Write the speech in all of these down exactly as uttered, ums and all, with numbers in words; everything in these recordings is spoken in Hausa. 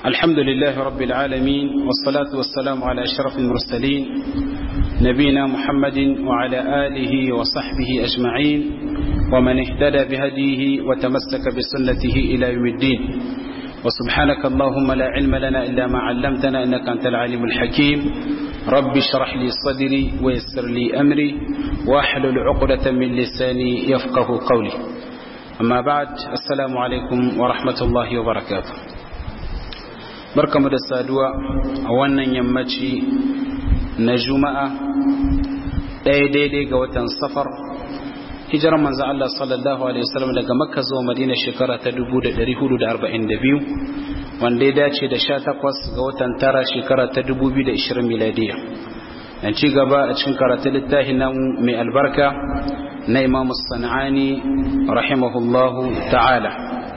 الحمد لله رب العالمين والصلاة والسلام على أشرف المرسلين نبينا محمد وعلى آله وصحبه أجمعين ومن اهتدى بهديه وتمسك بسنته إلى يوم الدين وسبحانك اللهم لا علم لنا إلا ما علمتنا إنك أنت العليم الحكيم رب اشرح لي صدري ويسر لي أمري واحلل عقدة من لساني يفقه قولي أما بعد السلام عليكم ورحمة الله وبركاته barkamu da saduwa a wannan yammaci na juma'a ɗaya daidai ga watan safar hijirar manzo Allah sallallahu alaihi wasallam daga makka zuwa madina shekara ta dubu da ɗari hudu da arba'in da biyu wanda ya dace da sha takwas ga watan tara shekara ta dubu biyu da ishirin miladiya dan ci gaba a cikin karatun littafin nan mai albarka na Imam As-San'ani rahimahullahu ta'ala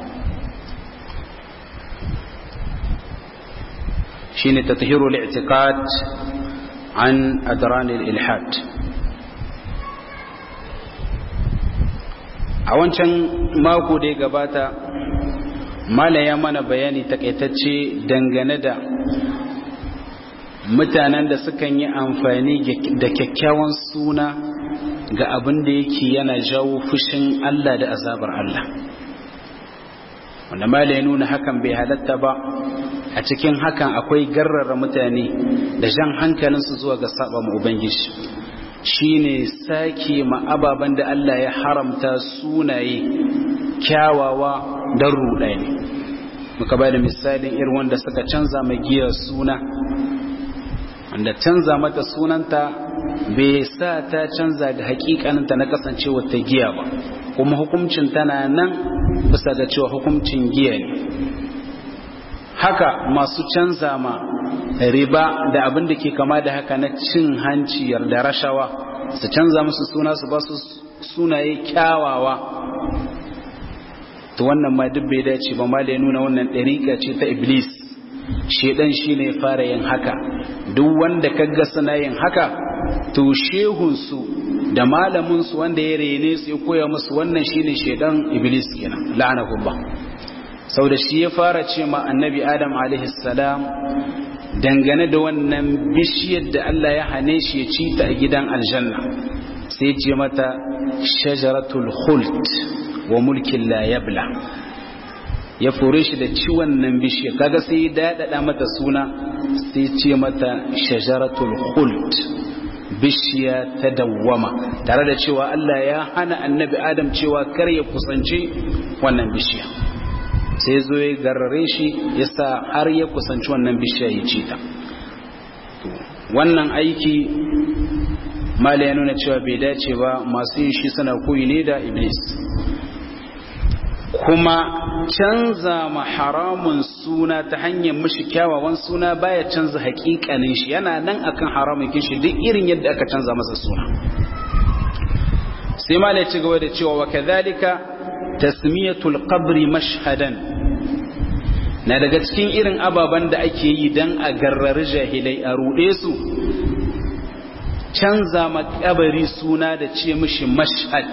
shine tathhirul i'tiqad an adran al-ilhad a wancan mako da ya gabata mala ya mana bayani takaitacce dangane da mutanen da sukan yi amfani da kyakkyawan suna ga abin da yake yana jawo fushin Allah da azabar Allah wanda mala ya nuna hakan bai halatta ba a cikin hakan akwai garrara mutane da jan hankalinsu zuwa ga saba ma ubangiji shine sake ma ababan da Allah ya haramta sunaye kyawawa dan rudani muka ba da misalin irin wanda suka canza mai giya suna wanda canza mata sunanta bai sa ta canza ga hakikaninta na kasancewa ta giya ba kuma hukuncin tana nan bisa ga cewa hukuncin giya ne haka masu canza ma riba da abin da ke kama da haka na cin hanci da rashawa su canza musu suna su ba su sunaye kyawawa to wannan ma duk bai dace ba ma da ya nuna wannan ɗariƙa ce ta iblis shedan shine ya fara yin haka duk wanda kaga suna yin haka to shehunsu da malaminsu wanda ya rene su ya koya musu wannan shine shedan iblis kenan la'anahullah sau da shi ya fara ce ma annabi adam salam dangane da wannan bishiyar da Allah ya hane shi ya ci ta a gidan aljanna sai ce mata shajaratul khuld wa mulkin la yabla ya fure shi da ci wannan bishiyar kaga sai ya dadada mata suna sai ce mata shajaratul khuld bishiya ta dawwama tare da cewa Allah ya hana annabi adam cewa kar ya kusance wannan bishiya sai zo ya garare shi yasa har ya kusanci wannan bishiya ya ci ta wannan aiki mala ya nuna cewa bai dace ba masu yin shi suna koyi ne da iblis kuma canza ma haramun suna ta hanyar mishi kyawawan suna baya canza hakikanin shi yana nan akan haramun kishi duk irin yadda aka canza masa suna sai mala ya ci gaba da cewa wa kadhalika tasmiyatul qabri mashhadan na daga cikin irin ababen da ake yi dan a garrari jahilai a rude su canza makabari suna da ce mishi mashhad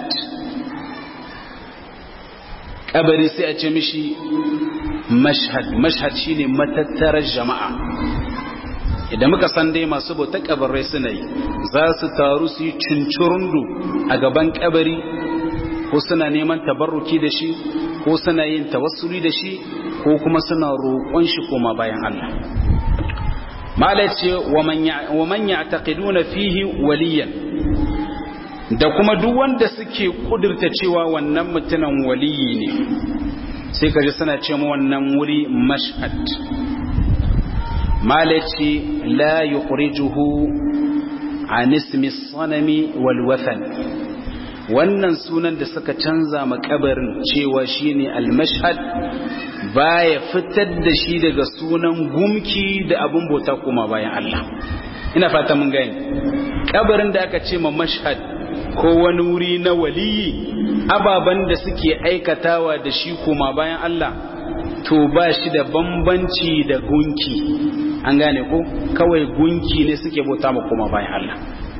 kabari sai a ce mishi mashhad mashhad shine matattarar jama'a idan muka san dai masu bauta kabarai suna yi za su taru su yi cincirundu a gaban kabari ko suna neman tabarruki da shi ko suna yin tawassuli da shi ko kuma suna roƙon shi koma bayan Allah malai ce wa man ya'taqiduna fihi waliyan da kuma duk wanda suke kudurta cewa wannan mutumin waliyi ne sai kaje suna ce mu wannan wuri mashhad malai ce la yukhrijuhu an ismi as-sanami wal wathan wannan sunan da suka canza makabarin cewa shine al-mashhad baya fitar da shi daga sunan gumki da abun bauta kuma bayan Allah ina fata mun gani kabarin da aka ce ma mashhad ko wani wuri na waliyi ababan da suke aikatawa da shi kuma bayan Allah to ba shi da bambanci da gunki an gane ko kawai gunki ne suke bauta ma kuma bayan Allah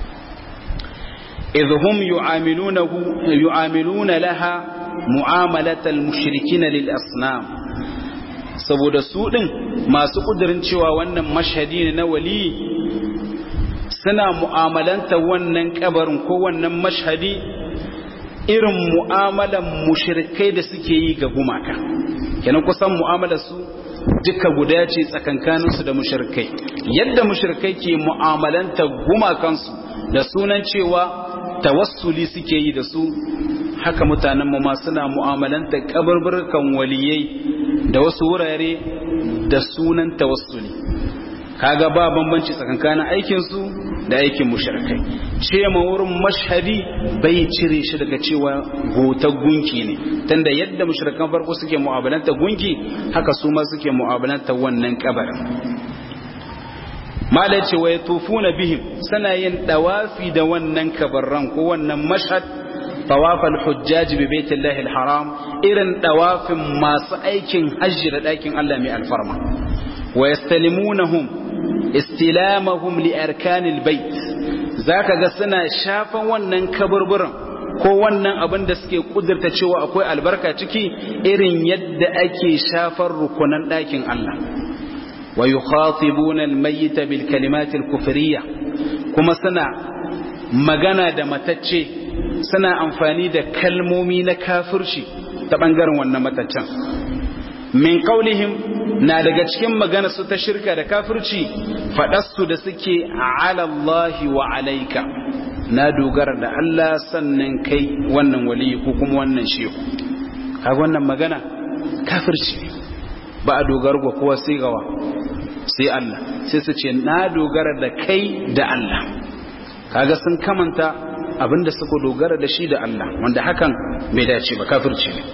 إذ هم يعاملونه يعاملون لها mu'amalatal mushrikina lil asnam saboda su din masu kudirin cewa wannan mashhadi ne na wali suna mu'amalanta wannan kabarin ko wannan mashhadi irin mu'amalan mushrikai da suke yi ga gumaka. Kenan kusan mu'amalar su duka guda ce tsakankaninsu da mushrikai. Yadda mushrikai ke mu'amalanta gumakansu da sunan cewa tawassuli suke yi da su, haka mutanen mu ma suna mu'amalanta kabarburkan waliyai da wasu wurare da sunan tawassuli. Kaga ba bambanci tsakankanin aikin su da aikin mushrikai. Ce ma wurin mashhadi bai cire shi daga cewa bautar gunki ne, tunda yadda mushrikan farko suke mu'amalanta gunki haka su ma suke mu'amalanta wannan kabarin. Malai ce wa yatufuna bihim, sana yin dawafi da wannan kabarran ko wannan mashhad tawafal hujjaj bi baitillahi alharam, irin dawafin masu aikin hajji da dakin Allah mai alfarma. Wa yastalimunahum istilamahum li arkanil bait, zaka ga suna shafan wannan kaburburan ko wannan abin da suke kudurta cewa akwai albarka ciki irin yadda ake shafar rukunan dakin Allah. Wa yukhatibuna almayyita bil kalimatil kufriyya, kuma suna magana da matacce, suna amfani da kalmomi na kafirci ta bangaren wannan mataccen. Min qaulihim, na daga cikin magana su ta shirka da kafirci faɗastu da suke ala Allah wa alaika, na dogara da Allah sannan kai wannan waliyi ko kuma wannan shehu. Kaga wannan magana kafirci, ba a dogara ga kowa sai gawa sai Allah, sai su ce na dogara da kai da Allah. Kaga sun kamanta abinda suka dogara da shi da Allah, wanda hakan bai dace ba, kafirci ne.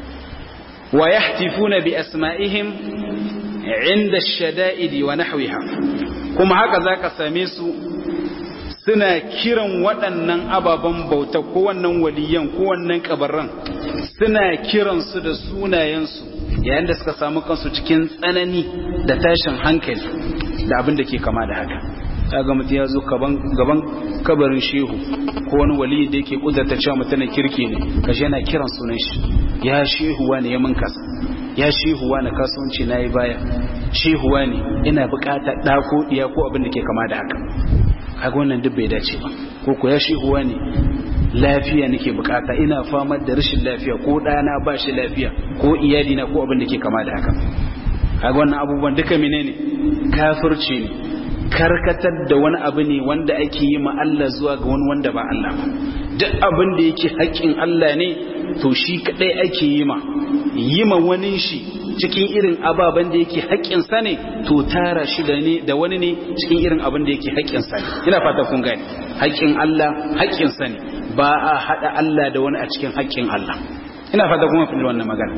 Wa yahtifuna bi asma'ihim inda shada'idi wa nahwiha, kuma haka zaka same su suna kiran waɗannan ababen bauta ko wannan waliyan ko wannan kabarran, suna kiran su da sunayensu yayin da suka samu kansu cikin tsanani da tashin hankali da abin da ke kama da haka. Kaga mutum ya zo gaban kabarin shehu ko wani wali da yake kudurta cewa mutumin kirki ne, kashi yana kiran sunan shi, ya shehu wani ya mun kasa, ya shehu wani kasuwanci na yi baya, shehu wani ina bukata ɗa ko ɗiya ko abin da ke kama da haka. Kaga wannan duk bai dace ba. Ko ko ya shehu wani lafiya nake bukata, ina famar da rashin lafiya, ko ɗana ba shi lafiya, ko iyalina ko abin da ke kama da haka. Kaga wannan abubuwan duka menene? Kafirci ne, karkatar da wani abu ne wanda ake yi ma Allah zuwa ga wani wanda ba Allah ba. Duk abin da yake haƙƙin Allah ne to shi kadai ake yi ma, yi ma wani shi cikin irin ababen da yake haƙƙin sa ne to tara shi da ne da wani ne cikin irin abin da yake haƙƙin sa ne. Ina fata kun gane, haƙƙin Allah haƙƙin sa ne, ba a hada Allah da wani a cikin haƙƙin Allah. Ina fata kuma kun wannan magana.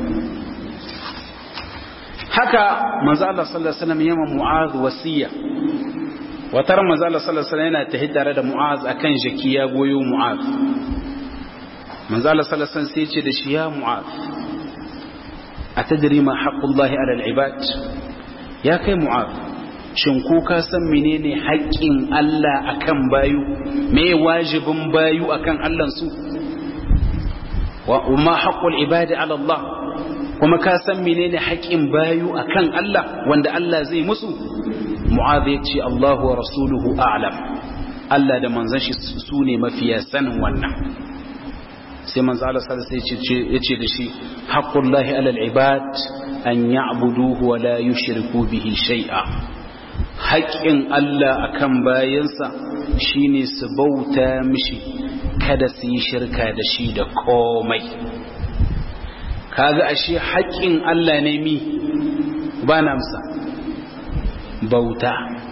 Haka manzo Allah sallallahu alaihi wasallam yama Mu'adh wasiya. Watar manzo Allah sallallahu alaihi wasallam yana tahi tare da Mu'adh akan jaki ya goyo Mu'adh. Manzo Allah sallallahu alaihi wasallam sai ya ce da shi, ya Mu'adh, atadri ma haqqullahi ala al-ibad? Ya kai Mu'adh, shin ko ka san menene haƙƙin Allah akan bayu? Me wajibin bayu akan Allah su? Wa ma haqqul ibadi ala Allah? Kuma ka san menene haƙƙin bayu akan Allah wanda Allah zai musu? Mu'adh ya ce, Allahu wa rasuluhu a'lam, Allah da manzon shi su ne mafiya sanin wannan. Sai manzo Allah sallallahu alaihi wasallam ya ce da shi, haqqullahi alal ibad an ya'buduhu wa la yushriku bihi shay'a. Haƙƙin Allah akan bayansa shine su bauta mishi, kada su yi shirka da shi da komai. Kaga ashe haƙƙin Allah ne mi ba na amsa bauta,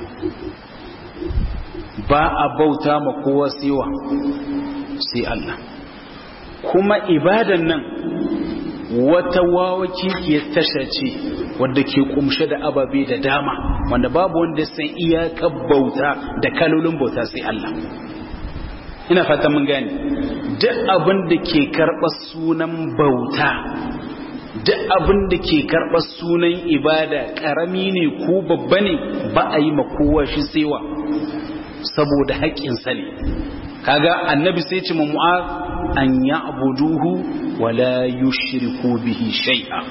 ba a bauta ma kowa siwa sai Allah. Kuma ibadan nan wata wawaki ke tasha ce wadda ke kumshe da ababe da dama wanda babu wanda san iyakar bauta da kalolin bauta sai Allah. Ina fata mun gane, duk abin da ke karɓar sunan bauta, duk abin da ke karɓar sunan ibada, ƙarami ne ko babba ne, ba a yi makowa shi tsewa saboda haƙƙinsa ne. Kaga annabi sai ce ma Mu'adh an ya'buduhu wa la yushriku bihi shay'a,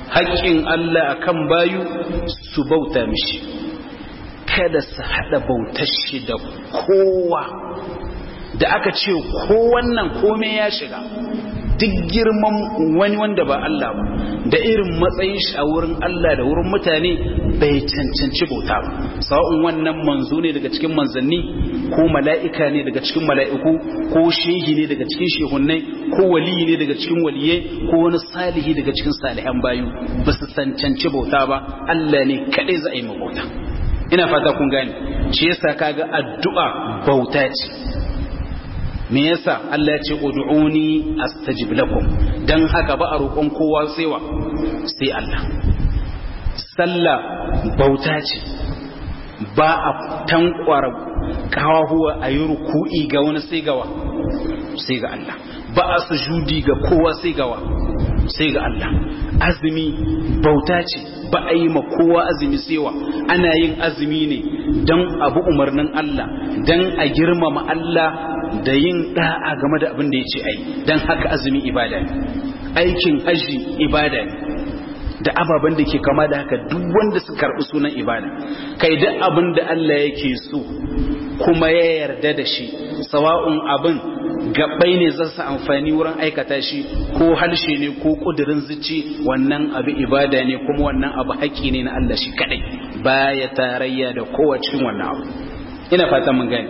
haƙƙin Allah akan bayu su bauta mishi, kada su hada bautar shi da kowa. Da aka ce ko wannan komai ya shiga, duk girman wani wanda ba Allah ba da irin matsayin shi a wurin Allah da wurin mutane bai cancanci bauta ba, sawa'un wannan manzo ne daga cikin manzanni ko mala'ika ne daga cikin mala'iku ko shehi ne daga cikin shehunnai ko waliyi ne daga cikin waliyai ko wani salihi daga cikin salihan bayu, ba su cancanci bauta ba. Allah ne kadai za a yi bauta. Ina fata kun gane, shi yasa kaga addu'a bauta ce. Me yasa Allah ya ce ud'uni astajib lakum, dan haka ba a roƙon kowa sai wa sai Allah. Sallah bauta ce, ba a tankwara kawahuwa a yi ruku'i ga wani sai gawa sai ga Allah, ba a sujudi ga kowa sai gawa sai ga Allah. Azumi bauta ce, ba a yi ma kowa azumi sewa, ana yin azumi ne don abu umarnin Allah, don a girmama Allah da yin da'a game da abin da ya ce ai. Don haka azumi ibada ne, aikin hajji ibada ne, da ababen da ke kama da haka duk wanda su karɓi sunan ibada. Kai duk abin da Allah yake so kuma ya yarda da shi, sawa'un abin gabbai ne za su amfani wurin aikata shi ko halshe ne ko kudirin zuci, wannan abu ibada ne kuma wannan abu haƙƙi ne na Allah shi kadai, baya tarayya da kowa cikin wannan abu. Ina fata mun gane.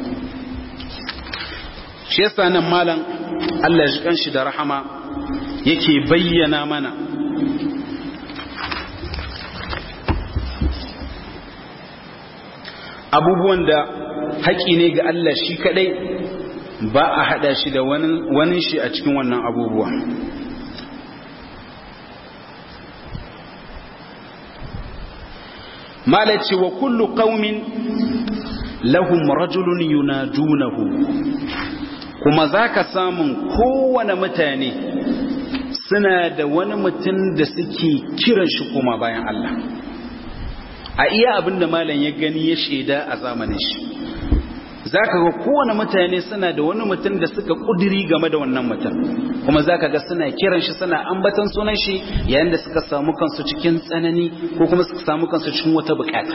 Shi yasa nan malam Allah ya ji kanshi da rahama yake bayyana mana abubuwan da haƙƙi ne ga Allah shi kadai, ba a hada shi da wani shi a cikin wannan abubuwa. malaci wa kullu qaumin lahum rajulun yunadunahu, kuma zaka samun kowane mutane suna da wani mutum da suke kiran shi kuma bayan Allah. A iya abinda malam ya gani ya shaida a zamanin shi, zaka ga kowane mutane suna da wani mutum da suka kudiri game da wannan mutum, kuma zaka ga suna kiran shi, suna ambatan sunan shi yayin da suka samu kansu cikin tsanani ko kuma suka samu kansu cikin wata bukata.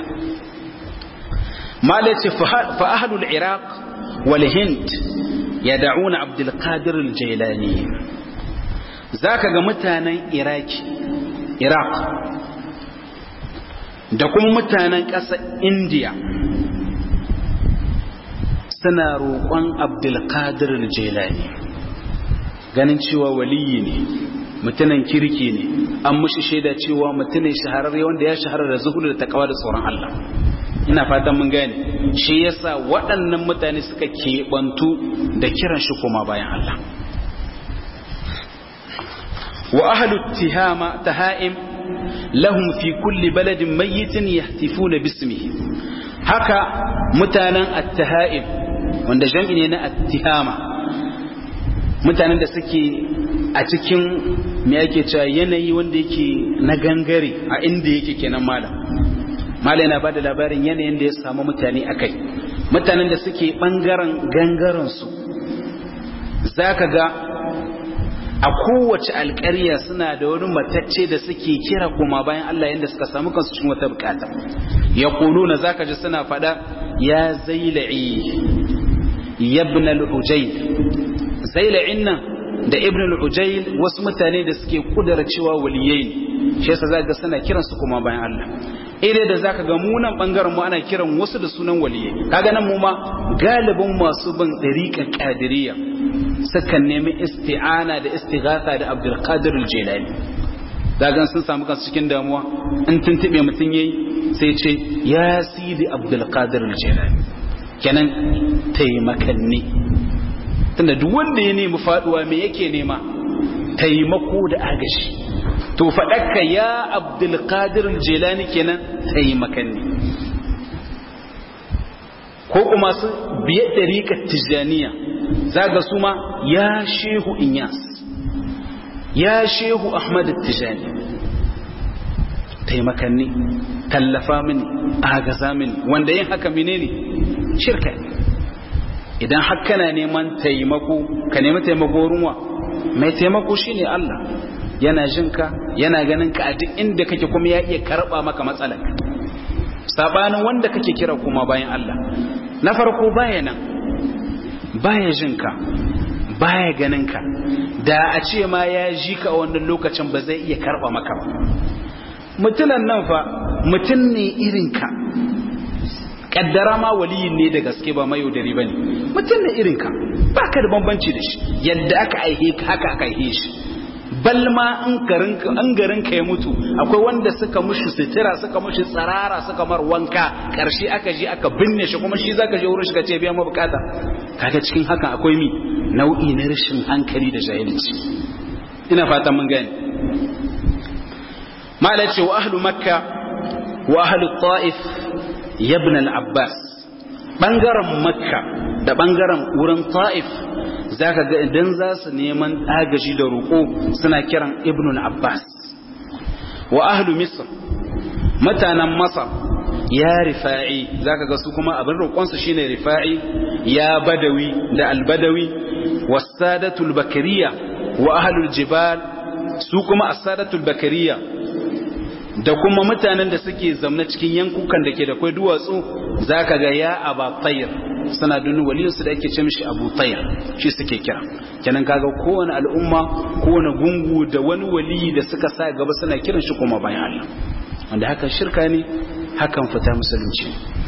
malaci fa ahlul iraq wal hind yad'una abdul qadir al jailani, zaka ga mutanen iraki iraq da kuma mutanen ƙasar indiya suna roƙon abdulkadir al-jailani, ganin cewa waliyi ne, mutumin kirki ne, an mushi shaida cewa mutumin shahararre wanda ya shahara da zuhudu da takawa da tsoron Allah. Ina fatan mun gane, shi yasa waɗannan mutane suka keɓantu da kiran shi kuma bayan Allah. wa ahlu tihama tahaim lahum fi kulli baladin mayyitin yahtifuna bismihi, haka mutanen at-tahaim wanda jam'i ne na attihama, mutanen da suke a cikin me yake cewa yanayi wanda yake na gangare a inda yake kenan malam malam yana bada labarin yanayin da ya samu mutane akai, mutanen da suke bangaren gangaren su zaka ga a kowace alƙarya suna da wani matacce da suke kira kuma bayan Allah yanda suka samu kansu cikin wata bukata. Yaquluna, zaka ji suna fada ya Zailai ibn al-Ujayl. Zaila'in nan da ibn al-Ujayl wasu mutane da suke kudura cewa waliyai ne, shi yasa zaka ga suna kiran su kuma bayan Allah. Ire da zaka ga mu nan bangaren mu ana kiran wasu da sunan waliyai, kaga nan mu ma galibin masu bin dariqan qadiriyya sukan nemi isti'ana da istighatha da Abdul Qadir al-Jilani. Dagan sun samu kansu cikin damuwa, in tuntube mutun yayi sai ce ya sidi Abdul Qadir al-Jilani, kenan taimakanni. Tunda duk wanda ya nemi faduwa me yake nema? Taimako da agashi. To fadakka ya Abdul Qadir al-Jilani kenan taimakanni. Ko kuma su biye dariqat Tijaniya, zaga su ma ya Shehu Inyas, ya Shehu Ahmad Tijani, taimakanni, tallafa mini, agaza mini, wanda yin haka menene? Shirka. Idan haka na neman taimako, ka nemi taimako ruwa, mai taimako shine Allah. yana jinka yana ganin ka a duk inda kake kuma ya iya karba maka matsalar sabanin wanda kake kira kuma bayan Allah na farko baya nan baya jinka baya ganin ka da a ce ma ya ji ka a wannan lokacin ba zai iya karba maka ba mutunan nan fa mutun ne irin ka kaddara ma waliyin ne da gaske ba mai yaudari bane mutun ne irin ka baka da bambanci da shi yadda aka aihe ka haka aka aihe shi balma in garin ka an garin ka ya mutu akwai wanda suka mushi sitira suka mushi tsarara suka mar wanka karshe aka je aka binne shi kuma shi zaka je wurin shi ka ce biya mu bukata kaga cikin haka akwai mi nau'i na rashin hankali da jahilci ina fatan mun gane malaci wa ahlu makka wa ahlu ta'if ibn al-abbas bangaren makka da bangaren wurin ta'if zaka ga idan za su neman agaji da roƙo suna kiran ibn al-abbas wa ahlu misr mutanen masar ya rifa'i zaka ga su kuma abin roƙon su shine rifa'i ya badawi da al-badawi was-sadatul bakariya wa ahlul jibal su kuma as-sadatul bakariya da kuma mutanen da suke zamna cikin yankukan da ke da kwai duwatsu zaka ga ya aba tayr suna dunu waliyinsu da ake ce mishi abu tayr shi suke kira kenan kaga kowane al'umma kowane gungu da wani waliyi da suka sa gaba suna kiran shi kuma bayan Allah wanda hakan shirka ne hakan fita musulunci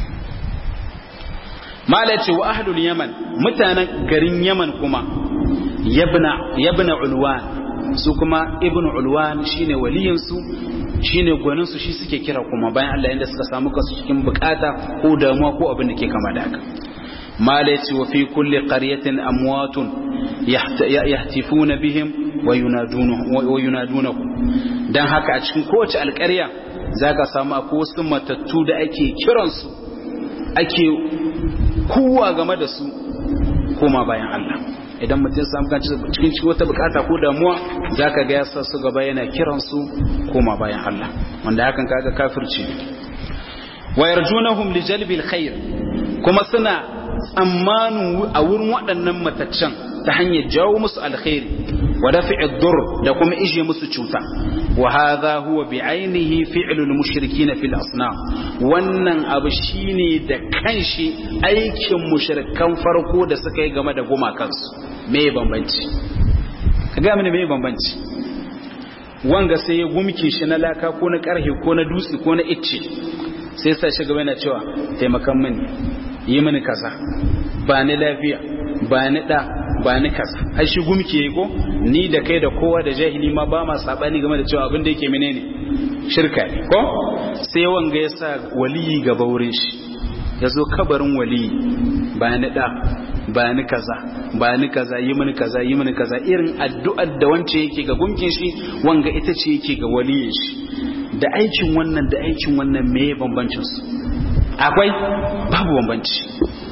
malaci wa ahlul yaman mutanen garin yaman kuma yabna yabna ulwan su kuma ibnu ulwan shine waliyinsu shine gwanin su shi suke kira kuma bayan Allah inda suka samu kansu cikin bukata ko damuwa ko abin da ke kama da haka malaci wa fi kulli qaryatin amwatun yahtifuna bihim wa yunadunuhum wa yunadunahu dan haka a cikin kowace alƙarya zaka samu akwai wasu matattu da ake kiransu ake kuwa game da su koma bayan Allah idan mutum samu kanci cikin cikin wata bukata ko damuwa zaka ga ya sa su gaba yana kiran su koma bayan Allah wanda hakan kaga kafirci wa yarjunahum li jalbil khair kuma suna tsammanu a wurin waɗannan mataccan ta hanyar jawo musu alkhairi wa dafi'i dur da kuma ije musu cuta wa hadha huwa bi ainihi fi'lul mushrikin fil asnam wannan abu shine da kanshi aikin mushrikan farko da suka yi game da gumakansu me bambanci kaga mene me bambanci wanga sai ya gumke shi na laka ko na karhe ko na dutse ko na icce sai sai shi gaba yana cewa taimakan mini yi mini kaza ba ni lafiya ba ni da ba ni kaza ai shi gumke ko ni da kai da kowa da jahili ma ba ma sabani game da cewa abin da yake menene shirka ne ko sai wanga ya sa waliyi gaba wurin shi yazo kabarin waliyi ba ni da ba ni kaza ba ni kaza yi mini kaza yi mini kaza irin addu'ar da wance yake ga gumkin shi wanga ita ce yake ga waliyin shi da aikin wannan da aikin wannan meye bambancin su akwai babu bambanci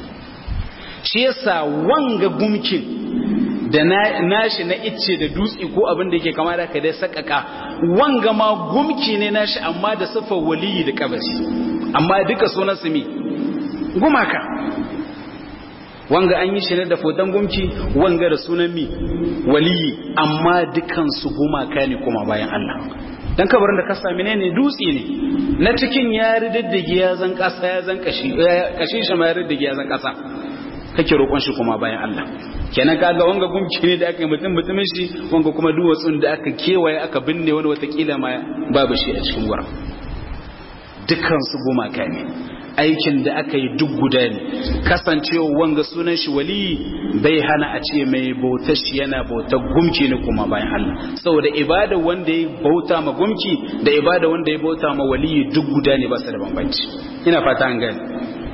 shi yasa wanga gumkin da nashi na icce da dutse ko abin da yake kama da ka dai sakaka wanga ma gumki ne nashi amma da sifar waliyi da kabari amma duka sunan su mi gumaka wanga an yi shi ne da foton gumki wanga da sunan mi waliyi amma dukan su gumaka ne kuma bayan Allah dan kabarin da ka sami ne dutse ne na cikin ya riddige ya zan kasa ya zan kashi kashi shi ma ya riddige ya zan kasa kake roƙon shi kuma bayan Allah kenan kaga wanga gumki ne da aka yi mutum mutumin shi wanga kuma duwatsun da aka kewaye aka binne wani watakila ma babu shi a cikin gwara dukkan su gumaka ne aikin da aka yi duk guda ne kasancewa wanga sunan shi wali bai hana a ce mai bautar shi yana bautar gumki ne kuma bayan Allah saboda ibada wanda ya bauta ma gumki da ibada wanda ya bauta ma wali duk guda ne ba su da bambanci ina fata an gani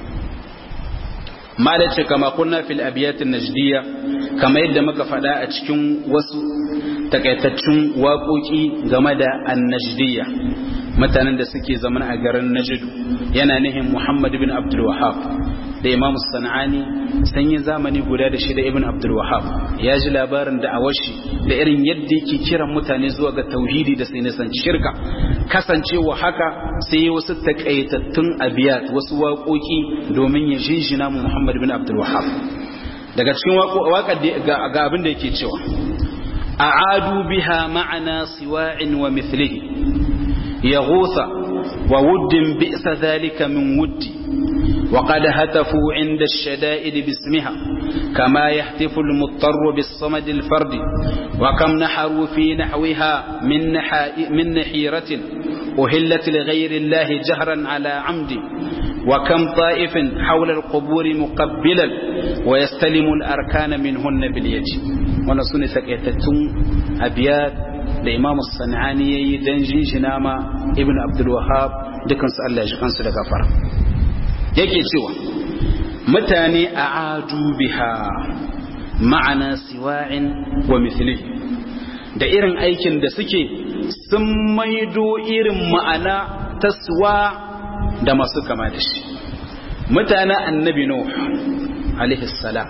malace kama kunna fil abiyatin najdiyya kama yadda muka faɗa a cikin wasu takaitaccen waƙoƙi game da an-najdiyya mutanen da suke zaman a garin Najd yana nihin Muhammad ibn Abdul Wahhab da Imam Sanani sanyi zamani guda da shi da Ibn Abdul Wahhab ya ji labarin da awashi da irin yadda yake kiran mutane zuwa ga tauhidi da sai nisan shirka kasancewa haka sai yi wasu takaitattun abiyat wasu waƙoƙi domin ya jinjina mu Muhammad ibn Abdul Wahhab daga cikin waƙar ga abin da yake cewa a'adu biha ma'ana siwa'in wa mithlihi yaghutha wa wuddin bi'sa dhalika min wuddi وقد هتفوا عند الشدائد باسمها كما يهتف المضطر بالصمد الفرد وكم نحروا في نحوها من, من نحيرة أهلت لغير الله جهرا على عمد وكم طائف حول القبور مقبلا ويستلم الأركان منهن باليد ونسون سكيتتم أبيات لإمام الصنعاني دنجي جناما ابن عبد الوهاب دكان سأل الله جكان سلك فرق yake cewa mutane a adu biha ma'ana siwa'in wa mithlihi da irin aikin da suke sun maido irin ma'ana ta siwa da masu kama da shi mutane annabi nuh alaihi salam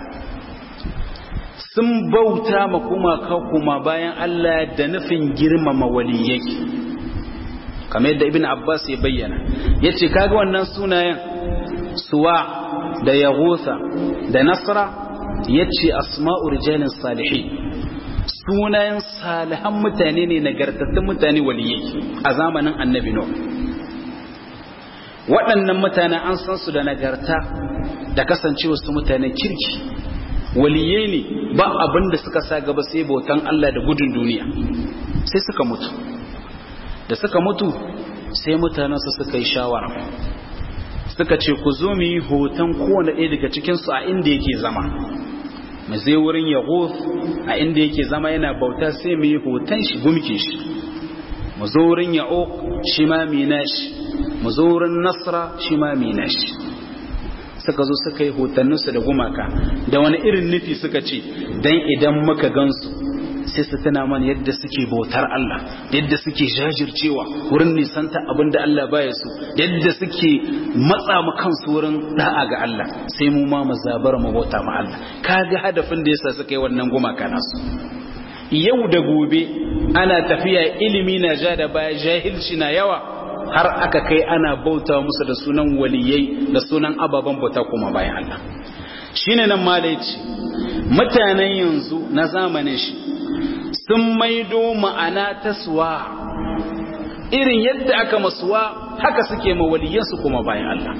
sun bauta ma kuma kuma bayan Allah da nufin girmama waliyai kamar yadda ibn Abbas ya bayyana yace kaga wannan sunayen suwa da yaghutha da nasra yace asma'u rijalin salihin sunayen salihan mutane ne nagartattun mutane waliyai a zamanin annabi nuh waɗannan mutane an san su da nagarta da kasancewa su mutanen kirki waliyai ne ba abin da suka sa gaba sai bautan Allah da gudun duniya sai suka mutu da suka mutu sai mutanensu suka yi shawara suka ce ku zo mu yi hoton kowane ɗaya daga cikinsu a inda yake zama mu zai wurin yaghuth a inda yake zama yana bauta sai mu yi hoton shi gumke shi mu zo wurin ya'uq shi ma mina shi mu zo wurin nasra shi ma mina shi suka zo suka yi hotonninsu da gumaka da wani irin nufi suka ce dan idan muka gansu sai su tana mana yadda suke bautar Allah yadda suke jajircewa wurin nisanta abinda Allah baya su yadda suke matsa mu kansu wurin da'a ga Allah sai mu ma mu zabar mu bauta ma Allah kaga hadafin da yasa suka yi wannan gumaka nasu yau da gobe ana tafiya ilimi na ja da baya jahilci na yawa har aka kai ana bauta musu da sunan waliyai da sunan ababen bauta kuma bayan Allah shine nan ma da yace mutanen yanzu na zamanin shi sun maido ma'ana ta suwa irin yadda aka masuwa haka suke mawaliyansu kuma bayan Allah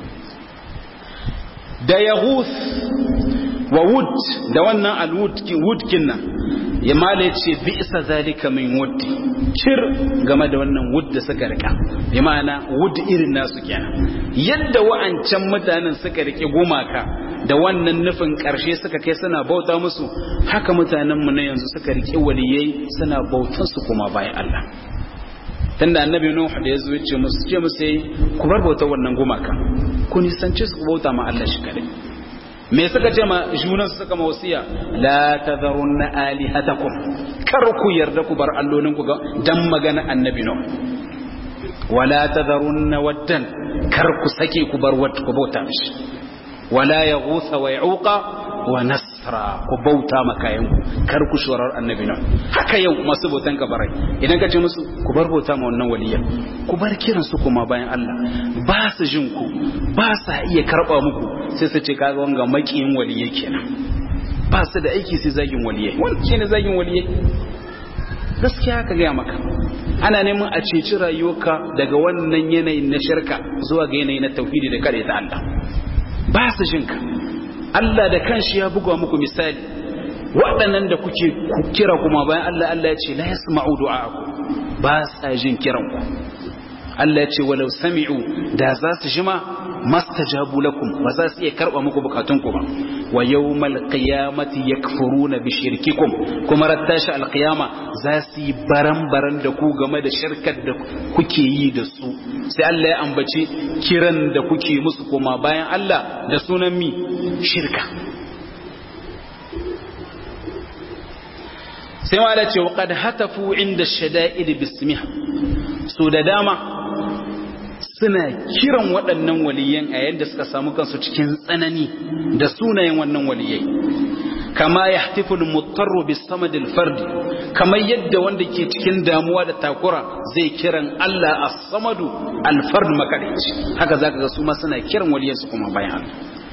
da yaghuth wa wud da wannan alwudkin nan ya mala ya ce bi isa zalika min wuddi kir game da wannan wud da suka rika bi ma'ana wud irin nasu kenan yadda wa'ancan mutanen suka rike gumaka da wannan nufin karshe suka kai suna bauta musu haka mutanenmu na yanzu suka rike waliyai suna bautan su kuma bayan Allah tunda annabi nuh da yazo yace musu ce musu sai ku bar bautar wannan gumaka ku nisance su ku bauta ma Allah shi kadai me suka ce ma junan su suka mawsiya la tadharunna alihatakum kar ku yarda ku bar allolin ku dan magana annabi nuh wala tadharunna waddan kar ku sake ku bar wad ku bauta mishi wala yaghutha wa yauqa wa nasra ku bauta makayan kar ku shorar annabi nan haka yau masu bautan kabarai idan ka ce musu ku bar bauta ma wannan waliya ku bar kiran su kuma bayan Allah ba su jin ku ba sa iya karba muku sai su ce kaga wanga makiyin waliyai kenan ba su da aiki sai zagin waliyai wannan shine zagin waliyai gaskiya ka ga maka ana neman a ceci rayuwarka daga wannan yanayin na shirka zuwa ga yanayi na tauhidi da kare ta Allah ba su jinka Allah da kanshi ya buga muku misali waɗannan da kuke kira kuma bayan Allah Allah ya ce la yasma'u du'a'akum ba sa jin kiranku Allah ya ce walau sami'u da za su jima mastajabu lakum ba za su iya karba muku bukatunku ba wa yawmal qiyamati yakfuruna bi shirkikum kuma rattashi alqiyama za su yi baran-baran da ku game da shirkar da kuke yi da su sai Allah ya ambaci kiran da kuke musu kuma bayan Allah da sunan mi shirka sai ma da ce wa qad hatafu inda shada'id bismiha su da dama suna kiran waɗannan waliyan a yadda suka samu kansu cikin tsanani da sunayen wannan waliyai kama ya hatiful mutarru bis samadil fardi kamar yadda wanda ke cikin damuwa da takura zai kiran Allah as-samadu al-fard makarici haka zaka ga su ma suna kiran waliyan su kuma bayan Allah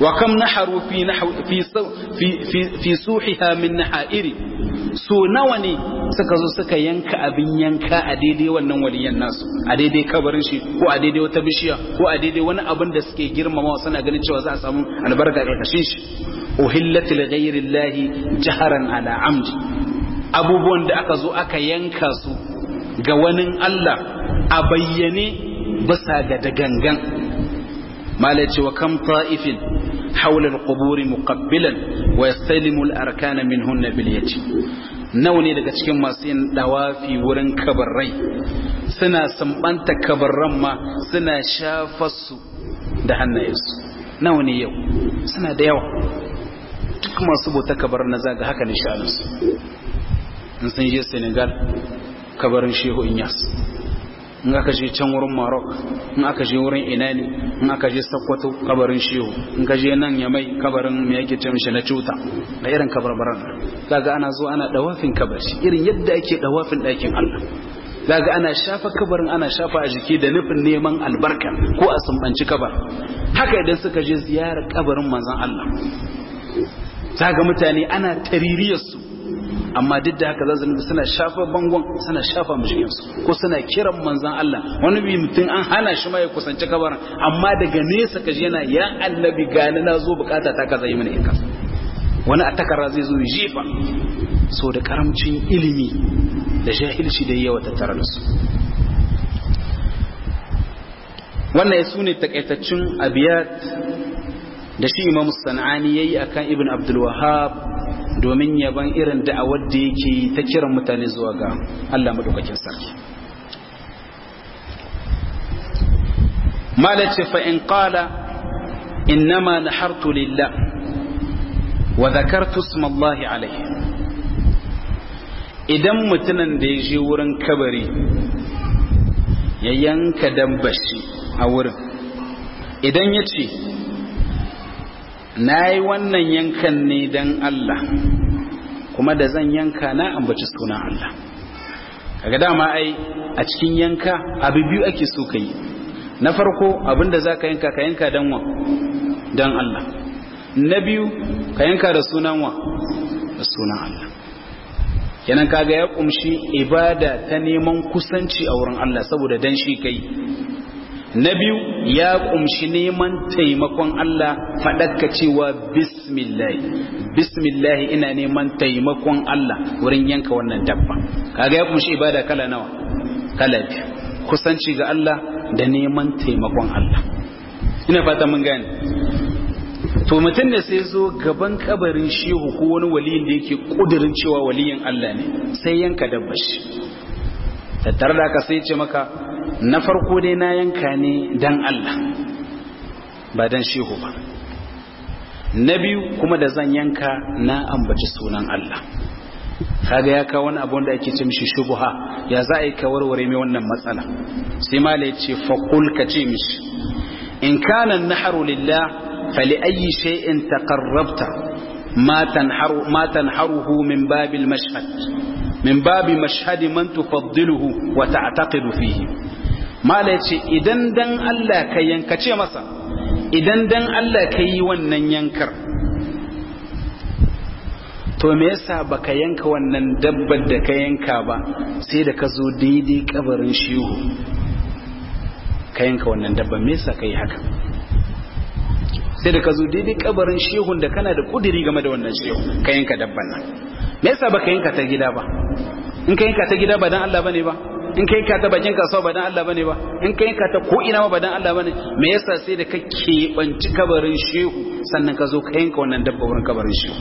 wa kam naharu fi fi fi fi suhiha min nahairi, so nawa ne suka zo suka yanka abin yanka a daidai wannan waliyan nasu, a daidai kabarin shi ko a daidai wata bishiya ko a daidai wani abin da suke girmama suna ganin cewa za a samu albarka karkashin shi. uhillat li ghayri llahi jaharan ala amdi, abubuwan da aka zo aka yanka su ga wani Allah a bayyane bisa ga dagangan. malai ce wa kam ta'ifin hawla al-qubur muqabbilan wa yastalimu al-arkana minhunna bil yati, nawa ne daga cikin masu yin dawafi wurin kabarrai suna sambanta kabarran ma suna shafarsu da hannayensu. nawa ne yau? suna da yawa. duk masu bauta kabarar na zaga haka ne sha'aninsu. in sun je Senegal kabarin Shehu Inyas, in aka je can wurin Maroc, in aka je wurin Inani, in aka je Sokoto kabarin Shehu, in ka je nan Yamai kabarin me yake ce mishi na Cuta, da irin kabarbaran kaga ana zo ana dawafin kabari irin yadda ake dawafin ɗakin Allah. kaga ana shafa kabarin, ana shafa a jiki da nufin neman albarka ko a sumbanci kabar. haka idan suka je ziyarar kabarin manzon Allah, kaga mutane ana taririyarsu, amma duk da haka zazu suna shafa bangon, suna shafa mushiyansu ko suna kiran manzon Allah. wani bi mutum an hana shi ma ya kusanci kabarin, amma daga nesa kaji yana ya annabi gani na zo bukata ta kaza yi mana ika. wani a takara zai zo jefa, so da karamcin ilimi da jahilci da yawa tattare da su. wannan ya sune takaitaccen abiyat da shi Imam Sanani yayi akan Ibn Abdul Wahhab domin yaban irin da'awar da yake ta kiran mutane zuwa ga Allah madaukakin sarki. malace fa in qala innama nahartu lillah wa dhakartu isma Allah alayhi, idan mutunan da ya je wurin kabari ya yanka dabbashi a wurin, idan ya ce na yi wannan yankan ne don Allah, kuma da zan yanka na ambaci sunan Allah. kaga dama ai a cikin yanka abu biyu ake so ka yi. na farko abinda za ka yanka ka yanka don wa don Allah. na biyu ka yanka da sunan wa da sunan Allah. kenan kaga ya kumshi ibada ta neman kusanci a wurin Allah saboda dan shi kai. na biyu ya kumshi neman taimakon Allah, faɗaka cewa bismillah bismillah ina neman taimakon Allah wurin yanka wannan dabba. kaga ya kumshi ibada kala nawa? kala biyu, kusanci ga Allah da neman taimakon Allah. ina fata mun gane. to mutum ne sai zo gaban kabarin shehu ko wani waliyin da yake kudirin cewa waliyin Allah ne, sai yanka dabba shi. tattare da ka sai ce maka na farko dai na yanka ne dan Allah ba dan shehu ba. na biyu kuma da zan yanka na ambaci sunan Allah. kaga ya kawo wani abu wanda ake ce mishi shubha, ya za a yi ka warware mai wannan matsala. sai mala ya ce faqul ka ce mishi in kana an-nahru lillah فلأي شيء تقربت ما تنحر ما تنحره من باب المشهد من باب مشهد من تفضله وتعتقد فيه. ما ليش إذن دن الله كي ينكشي مسا إذن دن الله كي ونن ينكر to me yasa baka yanka wannan dabbar da ka yanka ba sai da ka zo daidai kabarin shehu ka yanka wannan dabbar? me yasa kai haka? sai da ka zo daidai kabarin shehun da kana da kudiri game da wannan shehu ka yanka dabban nan. me yasa baka yanka ta gida ba? in ka yanka ta gida ba dan Allah bane ba? in ka yanka ta bakin kasuwa ba dan Allah bane ba? in ka yanka ta ko ina ba dan Allah bane? me yasa sai da ka keɓanci kabarin shehu sannan ka zo ka yanka wannan dabba wurin kabarin shehu?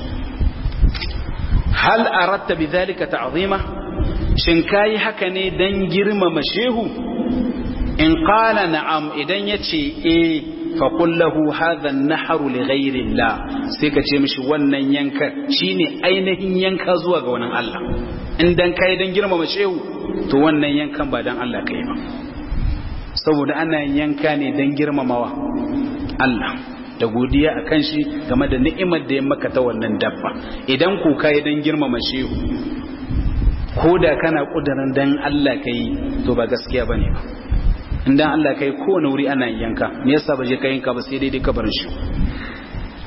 hal aratta bidhalika ta'zima, shin kai haka ne dan girmama shehu? in qala na'am, idan yace eh faƙul lahu hadha an-nahru li ghayri Allah, sai ka ce mishi wannan yanka shine ainihin yanka zuwa ga wannan Allah. in dan kai dan girmama shehu to wannan yankan ba dan Allah kai ba, saboda ana yanka ne dan girmamawa Allah da godiya akan shi game da ni'imar da ya maka ta wannan dabba. idan ko kai dan girmama shehu ko da kana kudirin dan Allah kai to ba gaskiya bane ba. in dan Allah kai kowane wuri ana yanka, me yasa ba je ka yanka ba sai daidai kabarin shi?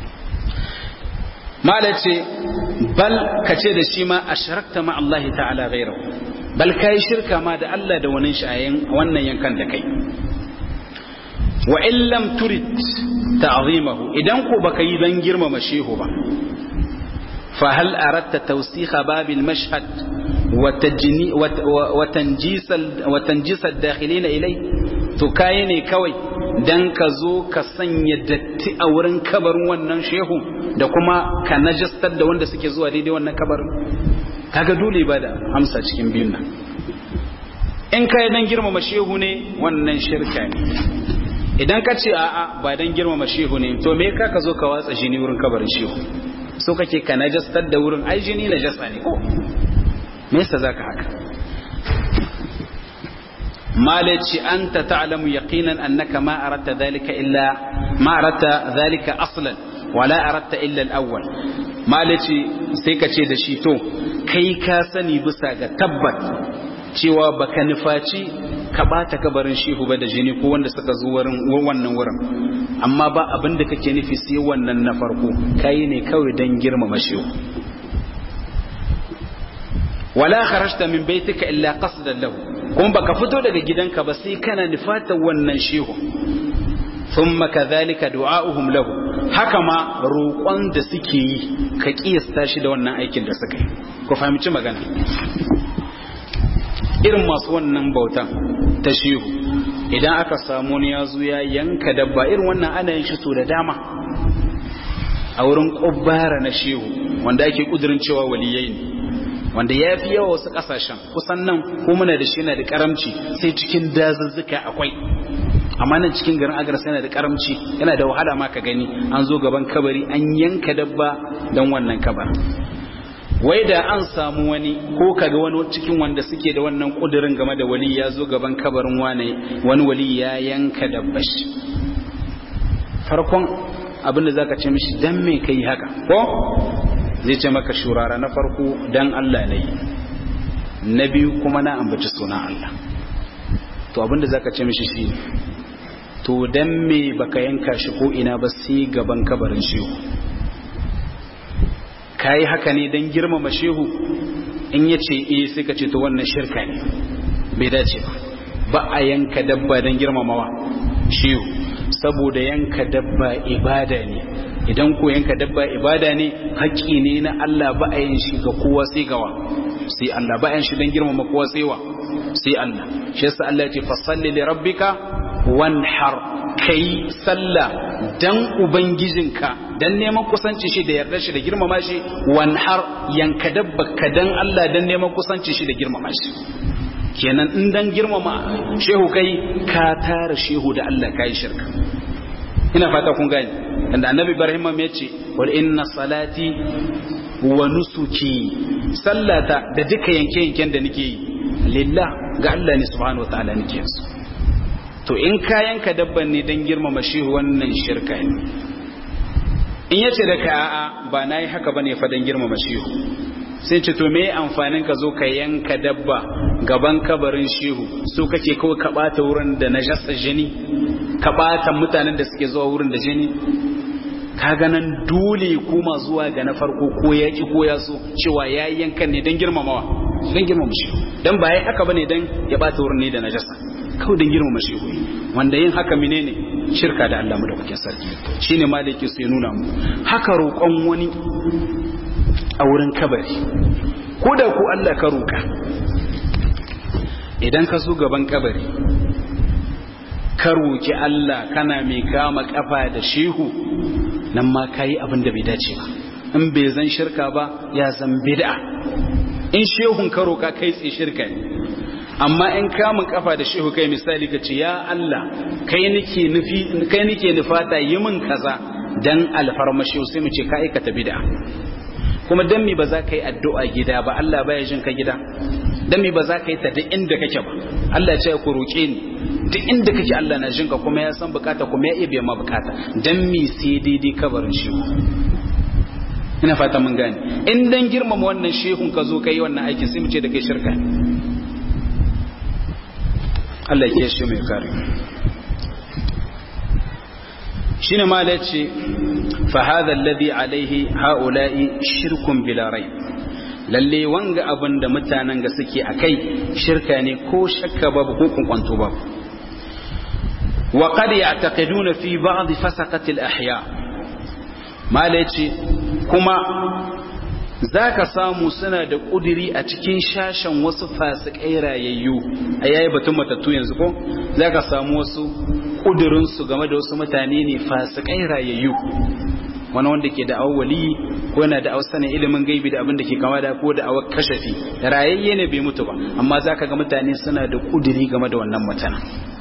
malace bal kace da shi ma ashrakta ma Allah ta'ala ghayrahu bal kai shirka ma da Allah da wani shi a wannan yankan da kai wa in lam turid ta'zimahu idan ko baka yi dan girmama shehu ba fa hal aradta tawsikha babil mashhad wa tajni wa tanjis wa tanjis ad-dakhilin ilay to kai ne kawai dan ka zo ka sanya datti a wurin kabarin wannan shehu da kuma ka najastar da wanda suke zuwa daidai wannan kabarin kaga dole ba da amsa cikin biyun nan in kai dan girmama shehu ne wannan shirka ne idan ka ce a'a ba dan girmama shehu ne to me ka ka zo ka watsa jini wurin kabarin shehu so kake ka najastar da wurin ai jini najasa ne ko me yasa zaka haka malaci anta ta'lamu yaqinan annaka ma aradta dhalika illa ma aradta dhalika aslan wala aradta illa al-awwal malaci sai ka ce da shi to kai ka sani bisa ga tabbat cewa baka nufaci ka bata kabarin shehu ba da jini ko wanda suka zo wurin wannan wurin amma ba abin da kake nufi sai wannan na farko kai ne kawai dan girmama shehu wala kharajta min baitika illa qasdan lahu kuma baka fito daga gidanka ba sai kana nufatan wannan shehu thumma kadhalika du'a'uhum lahu haka ma roƙon da suke yi ka kiyasta shi da wannan aikin da suka yi ku fahimci magana irin masu wannan bautan ta shehu idan aka samu ne ya zo ya yanka dabba irin wannan ana yin shi so da dama a wurin ƙubbara na shehu wanda ake kudirin cewa waliyai ne wanda ya fi yawa wasu ƙasashen kusan nan ko muna da shi yana da karamci sai cikin dazuzzuka akwai amma nan cikin garin agaras yana da karamci yana da wahala ma ka gani an zo gaban kabari an yanka dabba don wannan kabar wai da an samu wani ko kaga wani cikin wanda suke da wannan kudirin game da wali ya zo gaban kabarin wani wani wali ya yanka dabba shi farkon abinda zaka ce mishi dan me kai haka ko zai ce maka shurara na farko dan Allah ne na biyu kuma na ambaci sunan Allah to abinda zaka ce mishi shi to dan me baka yanka shi ko ina ba sai gaban kabarin shehu kai haka ne dan girmama shehu in yace eh sai ka ce to wannan shirka ne bai dace ba ba a yanka dabba dan girmamawa shehu saboda yanka dabba ibada ne idan ko yanka dabba ibada ne haƙƙi ne na Allah ba a yin shi ga kowa sai gawa sai Allah ba a yin shi dan girmama kowa sai wa sai Allah shi yasa Allah ya ce fasalli li rabbika wanhar kai sallah dan ubangijinka dan neman kusanci shi da yarda shi da girmama shi wanhar yanka dabba ka dan Allah dan neman kusanci shi da girmama shi kenan in dan girmama shehu kai ka tara shehu da Allah kai shirka ina fata kun gani inda annabi Ibrahim ya ce wal inna salati wa nusuki sallata da duka yanke yanken da nake yi lillah ga Allah ne subhanahu wataala nake yin su to in ka yanka dabban ne dan girmama shehu wannan shirka ne in yace da ka a'a ba nayi haka bane fa dan girmama shehu sai ce to me amfanin ka zo ka yanka dabba gaban kabarin shehu so kake kawai ka bata wurin da najasa jini ka bata mutanen da suke zuwa wurin da jini kaga nan dole kuma zuwa ga na farko ko ya ki ko ya so cewa yayi yankan ne dan girmamawa dan girmama shehu dan ba yayi haka bane dan ya bata wurin ne da najasa kawai dan girmama shehu wanda yin haka menene shirka da Allah mu da kuke sarki shine maliki sai nuna mu haka roƙon wani a wurin kabari ko da ku Allah ka roƙa idan ka zo gaban kabari ka roƙi Allah kana mai kama kafa da shehu nan ma kayi abin da bai dace ba in bai zan shirka ba ya zan bid'a in shehun ka roƙa kai tsaye shirka ne amma in kamun kafa da shehu kai misali ka ce ya Allah kai nake nufi kai nake nufata yi min kaza dan alfarmashi sai mu ce ka aikata bid'a kuma dan me ba za ka yi addu'a gida ba Allah baya jin ka gida dan me ba za ka yi ta duk inda kake ba Allah ya ce ku roƙe ni duk inda kake Allah na jin ka kuma ya san bukata kuma ya ibe ma bukata dan me sai daidai kabarin shehu ina fata mun gane in dan girmama wannan shehun ka zo kai wannan aiki sai mu ce da kai shirka Allah ya shi mai kare shine ma da ce fa hadha alladhi alaihi haula'i shirkun bila rayb lalle wanga abin da mutanen ga suke akai shirka ne ko shakka babu ko kunkwanto babu wa qad ya'taqiduna fi ba'd fasaqati al-ahya mala yace kuma zaka samu suna da kudiri a cikin shashan wasu fasikai rayayyu ayayi batun matattu yanzu ko zaka samu wasu kudirin su game da wasu mutane ne fasikai rayayyu wani wanda ke da awwali ko yana da sanin ilimin gaibi da abin da ke kama da ko da awar kashafi rayayye ne bai mutu ba amma zaka ga mutane suna da kudiri game da wannan mutana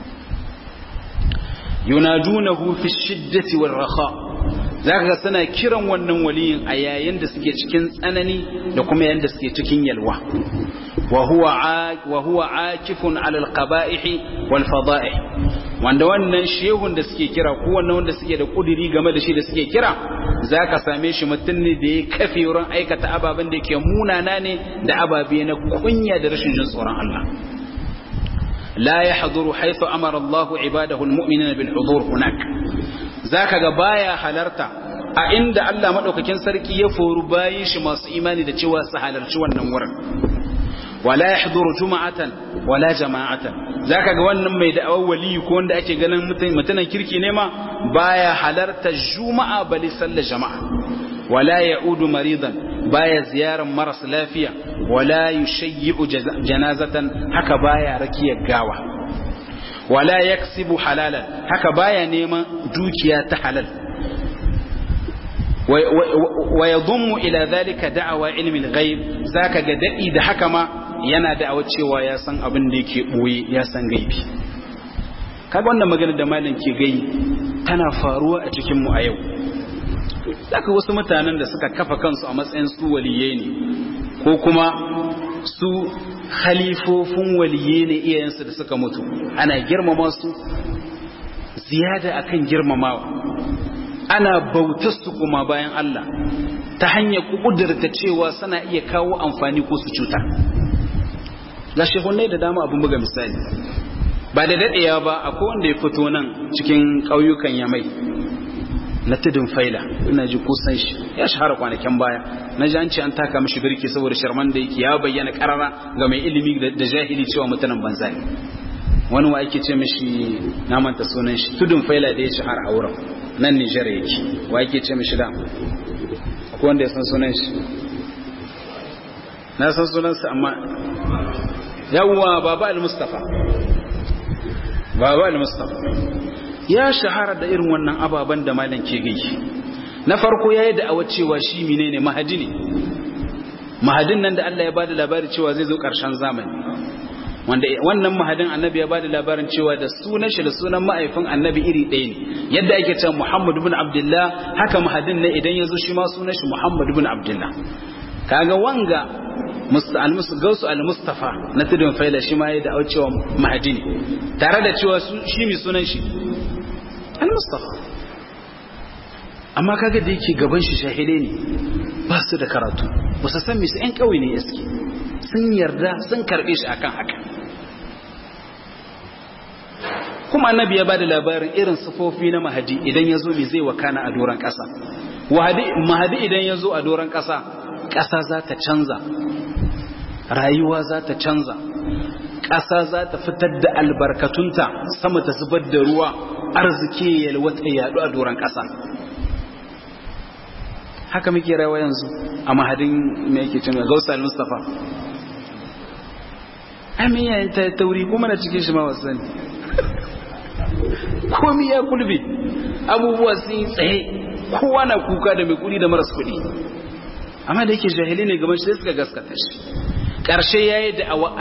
yunadunahu fi shiddati wal raha zaka ga suna kiran wannan waliyin a yayin da suke cikin tsanani da kuma yayin da suke cikin yalwa wa huwa wa huwa akifun ala al qaba'ih wal fada'ih wanda wannan shehun da suke kira ko wannan wanda suke da kudiri game da shi da suke kira zaka same shi mutum ne da ya kafe wurin aikata ababen da yake munana ne da ababe na kunya da rashin jin tsoron Allah la yahduru haythu amara Allah ibadahu almu'minina bil hudur hunak zaka ga baya halarta a inda Allah madaukakin sarki ya foru bayin shi masu imani da cewa su halarci wannan wurin wala yahduru juma'atan wala jama'atan zaka ga wannan mai da'awar wali ko wanda ake ganin mutunan kirki ne ma baya halarta juma'a bali sallar jama'a wala ya'udu maridan baya ziyaran maras lafiya wala yushayyi'u janazatan haka baya rakiyar gawa wala yaksibu halalan haka baya neman dukiya ta halal wa yadhummu ila dhalika da'awa ilmi al-ghaib zaka ga dadi da haka ma yana da'awar cewa ya san abin da yake boye ya san gaibi kaga wannan magana da malam ke gai tana faruwa a cikin mu a yau zaka wasu mutanen da suka kafa kansu a matsayin su waliyai ne ko kuma su khalifofin waliyai ne iyayensu da suka mutu ana girmama su ziyada akan girmamawa ana bautar su kuma bayan Allah ta hanyar kudurta cewa suna iya kawo amfani ko su cuta ga shehunai da dama abin buga misali ba da daɗewa ba akwai wanda ya fito nan cikin ƙauyukan yamai na tudun faila ina ji kusan shi ya shahara kwanakin baya na ji an ce an taka mishi birki saboda sharman da yake ya bayyana karara ga mai ilimi da jahili cewa mutanen banza ne wani wa ake ce mishi na manta sunan shi tudun faila da ya shahara a wurin nan Nijar yake wa ake ce mishi da akwai wanda ya san sunan shi na san sunansa amma yawwa baba al-mustafa baba al-mustafa ya shahara da irin wannan ababen da malam ke gai na farko yayi da awa cewa shi menene mahadi ne mahadin nan da Allah ya bada labari cewa zai zo karshen zamani wanda wannan mahadin annabi ya bada labarin cewa da sunan shi da sunan ma'aifin annabi iri ɗaya ne yadda ake cewa Muhammad ibn Abdullah haka mahadin ne idan ya zo shi ma sunan shi Muhammad ibn Abdullah kaga wanga gausu al-mustafa na tudun faila shi ma ya da cewa mahadi ne tare da cewa shi mai sunan shi al-mustafa amma kaga da yake gaban shi shahide ne ba su da karatu ba su san misu 'yan ƙauye ne iske sun yarda sun karɓe shi akan haka kuma annabi ya ba da labarin irin sufofi na mahadi idan ya zo mai zai wakana a doron ƙasa mahadi idan ya zo a doron ƙasa ƙasa za ta canza rayuwa za ta canza ƙasa za ta fitar da albarkatunta sama ta zubar da ruwa arziki yalwata yaɗu a doron ƙasa haka muke rawa yanzu a mahadin mai yake cin gausa al-mustafa amin yayin ta tauri kuma na cikin shi ma wasan komi ya kulbe abubuwa sun yi tsaye kowa na kuka da mai kuɗi da maras kuɗi amma da yake jahili ne gaban shi sai suka gaskata shi ƙarshe ya yi da awa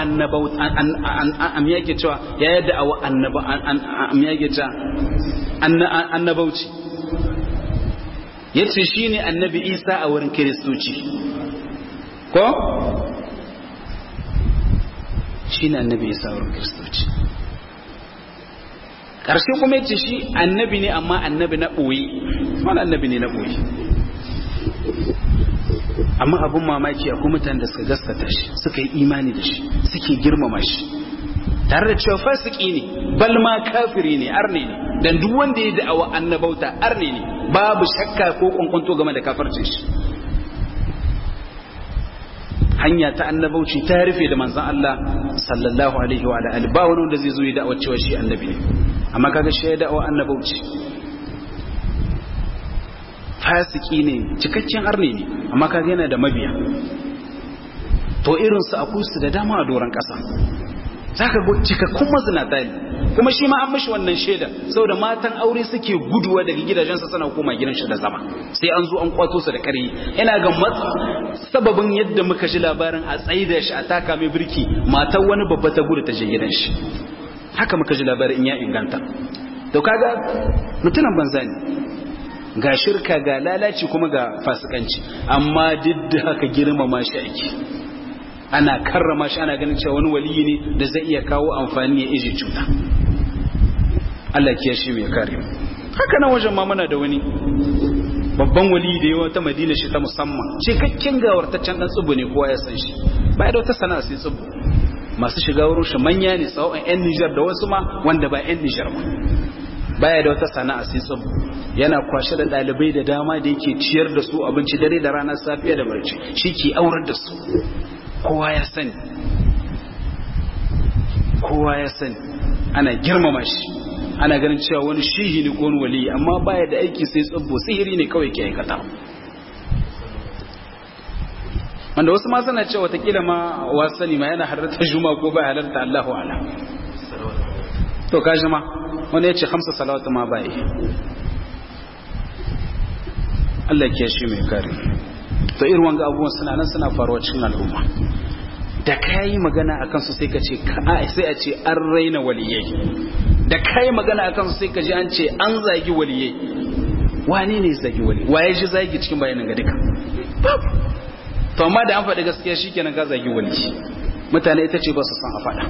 annabauci ya ce shi ne annabi isa a wurin kiristoci ko? shi ne annabi isa a wurin kiristoci ƙarshe kuma ya ce shi annabi ne amma annabi na ɓoye wani annabi ne na ɓoye amma abin mamaki akwai mutane da suka gaskata shi suka yi imani da shi suke girmama shi tare da cewa fasiki ne bal ma kafiri ne arne ne dan duk wanda ya da'awa annabauta arne ne babu shakka ko kunkunto game da kafircin shi hanya ta annabauci ta rufe da manzon Allah sallallahu alaihi wa alihi ba wani wanda zai zo ya da'awa cewa shi annabi ne amma kaga shi ya da'awa annabauci fasiki ne cikakken arne ne amma kaga yana da mabiya to irin su akwai su da dama a doran kasa zaka ga cikakkun mazinata ne kuma shi ma an mishi wannan shaida saboda matan aure suke guduwa daga gidajensa suna koma gidan shi da zama sai an zo an kwato su da ƙarfi ina ga sababin yadda muka ji labarin a tsaida shi a taka mai birki matar wani babba ta gudu ta je gidan shi haka muka ji labarin in ya inganta to kaga mutunan banza ne ga shirka ga lalaci kuma ga fasikanci amma duk da haka girmama shi ake ana karrama shi ana ganin cewa wani waliyi ne da zai iya kawo amfani ya ije cuta Allah ya shi mai kare mu haka nan wajen ma muna da wani babban waliyi da yawa ta Madina shi ta musamman cikakken gawartaccen dan tsubu ne kowa ya san shi ba da wata sana'a sai tsubu masu shiga wurin shi manya ne sau'an yan Niger da wasu ma wanda ba yan Niger ba baya da wata sana'a sai tsubu yana kwashe da dalibai da dama da yake ciyar da su abinci dare da rana safiya da barci shi ke aurar da su kowa ya sani kowa ya sani ana girmama shi ana ganin cewa wani shihi ne ko wani wali amma baya da aiki sai tsabbo sihiri ne kawai ke aikata wanda wasu ma suna cewa watakila ma wasani ma yana halarta juma ko ba halarta Allahu ala to kaji ma wani ya ce hamsa salawatu ma ba yi Allah ke shi mai kare to irin wanga abubuwan suna nan suna faruwa cikin al'umma da kayi magana akan su sai ka ce sai a ce an raina waliyai da kayi magana akan su sai ka ji an ce an zagi waliyai wane ne zagi wali waye ji zagi cikin bayanin ga duka babu to amma da an faɗi gaskiya shikenan ka zagi wali mutane ita ce ba su san a faɗa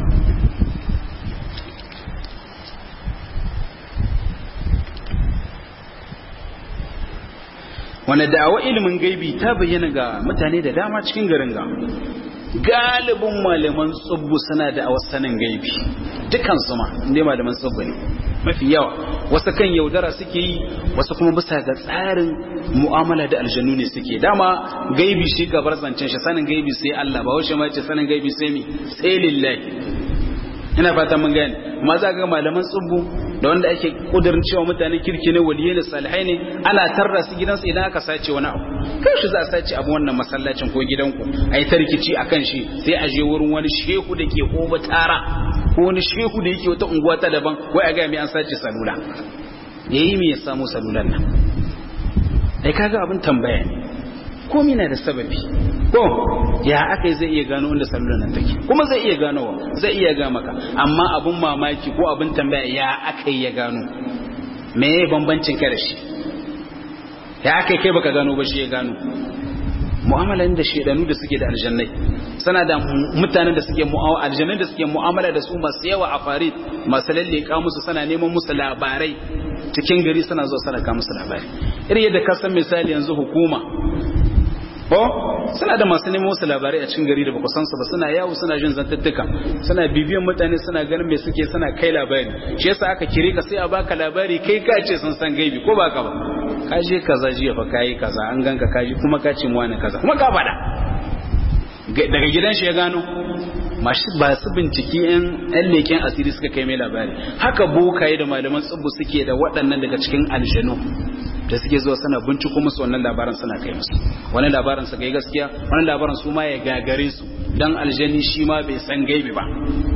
wanda da'awa ilimin gaibi ta bayyana ga mutane da dama cikin garin ga galibin malaman tsubbu suna da'awar sanin gaibi dukansu ma inda malaman tsubbu ne mafi yawa wasu kan yaudara suke yi wasu kuma bisa ga tsarin mu'amala da aljannu ne suke dama gaibi shi gabar zancen shi sanin gaibi sai Allah ba wace ma ce sanin gaibi sai mi sai lillahi ina fata mun gane amma za ga malaman tsubbu da wanda ake kudirin cewa mutanen kirki ne waliyai ne salihai ne ana tarra su gidansu idan aka sace wani abu kai shi za a sace abu wannan masallacin ko gidanku a yi tarkici a kan shi sai a je wurin wani shehu da ke koba tara ko wani shehu da yake wata unguwa ta daban wai a ga mai an sace salula yayi me ya samu salulan nan ai kaga abin tambaya ne ko mina da sababi ko ya aka zai iya gano inda salulan nan take kuma zai iya ganowa zai iya ga maka amma abun mamaki ko abun tambaya ya aka ya gano me ya bambancin ka da shi ya aka kai baka gano ba shi ya gano mu'amalan da shedanu da suke da aljannai sana da mutanen da suke mu'amala aljannai da suke mu'amala da su masu yawa a farid masu lalle ka musu sana neman musu labarai cikin gari suna zo sana ka musu labari irin yadda ka san misali yanzu hukuma ko suna da masu nemo su labarai a cikin gari da baku san su ba suna yawo suna jin zantattuka suna bibiyan mutane suna ganin me suke suna kai labari shi yasa aka kire ka sai a baka labari kai ka ce sun san gaibi ko baka ba ka je kaza jiya fa kai kaza an ganka ka ji kuma ka ce mu wani kaza kuma ka faɗa daga gidan shi ya gano mashi ba su binciki yan yan leken asiri suka kai mai labari haka bokaye da malaman tsubbu suke da waɗannan daga cikin aljanu da suke zuwa suna binciko musu wannan labaran suna kai musu wani labaran su ga gaskiya wani labaran su ma ya gagare su dan aljani shi ma bai san gaibi ba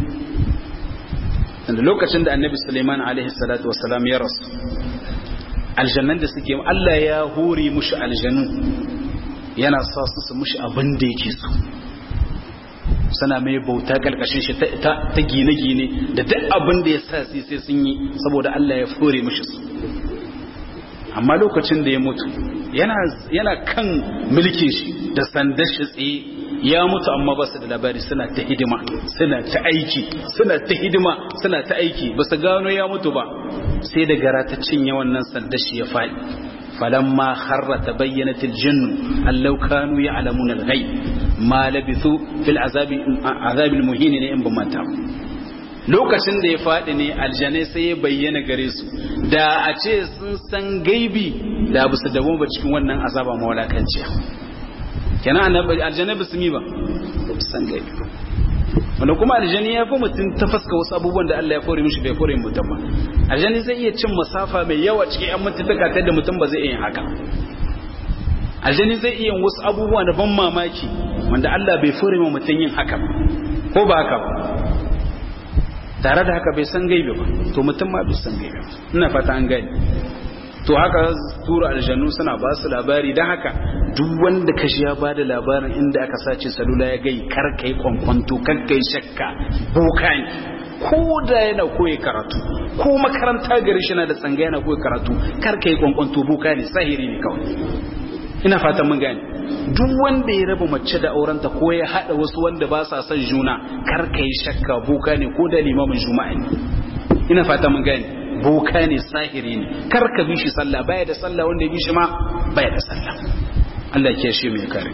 da lokacin da annabi Sulaiman alaihi salatu wassalam ya rasu aljannan da suke Allah ya hore mushi aljanu yana sa su su mushi abin da yake so suna mai bauta karkashin shi ta gine-gine da duk abin da ya sa sai sun yi saboda Allah ya hore mushi su amma lokacin da ya mutu yana yana kan mulkin shi da sandar shi tsaye ya mutu amma ba su da labari suna ta hidima suna ta aiki suna ta hidima suna ta aiki ba su gano ya mutu ba sai da gara ta cinye wannan sandar shi ya faɗi falamma kharra tabayyanat aljinn allau kanu ya'lamuna alghayb ma labithu fil azabi azabil muhin ne in ba mata lokacin da ya faɗi ne aljanai sai ya bayyana gare su da a ce sun san gaibi da ba su dawo ba cikin wannan azaba mawalakanciya kenan aljanai ba su mi ba san gaibi wanda kuma aljani ya fi mutum ta faska wasu abubuwan da Allah ya kore mishi bai kore mutum ba aljani zai iya cin masafa mai yawa cikin yan mutuntaka ta da mutum ba zai iya yin haka aljani zai iya wasu abubuwa da ban mamaki wanda Allah bai fure ma mutum yin haka ko ba haka ba tare da haka bai san gaibe ba to mutum ma bai san gaibe ina fata an gani to haka tura aljannu suna ba su labari don haka duk wanda ka shi ya ba da labarin inda aka sace salula ya gai kar kai kwankwanto kar kai shakka boka ne ko da yana koyi karatu ko makaranta gari shi na da tsanga yana koyi karatu kar kai kwankwanto boka ne sahiri ne kawai ina fatan mun gane duk wanda ya raba mace da aurenta ko ya hada wasu wanda ba sa son juna kar kai shakka boka ne ko da limamin juma'a ne ina fatan mun gane boka ne sahiri ne kar ka bi shi sallah baya da sallah wanda ya bi shi ma baya da sallah Allah ya kiyaye mai kare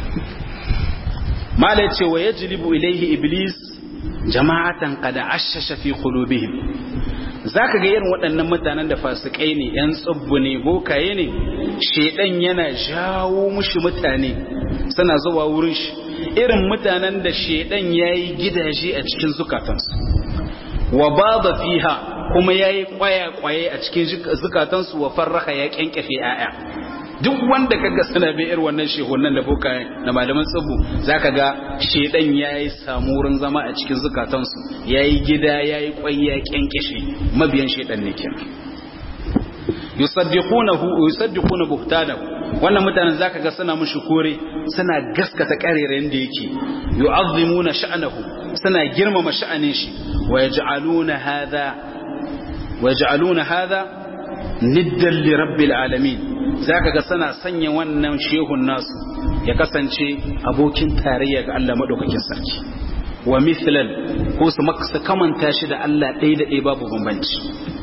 mala ce wa yajlibu ilayhi iblis jama'atan qad ashasha fi qulubihim zaka ga irin waɗannan mutanen da fasikai ne yan tsubbu ne bokaye ne shedan yana jawo mushi mutane suna zuwa wurin shi irin mutanen da shedan yayi gidaje a cikin zukatansu wa baba fiha kuma yayi kwaya-kwaye a cikin zukatansu wa farraka ya kyankyafe aya duk wanda kaga suna bin irin wannan shehunan da boka na malaman tsubu zaka ga shedan yayi samu wurin zama a cikin zukatansu yayi gida yayi kwai ya kyankyafe mabiyan shedan ne kenan yusaddiqunahu yusaddiquna buhtanahu wannan mutanen zaka ga suna mushi kore suna gaskata karerayen da yake yu'azzimuna sha'nahu suna girmama sha'anin shi wa yaj'aluna hadha ويجعلون هذا ندا لرب العالمين zaka ga sana sanya wannan shehun nasu ya kasance abokin tarayya ga Allah madaukakin sarki wa mithlan ko su maksa kamanta shi da Allah ɗaya da ɗaya babu bambanci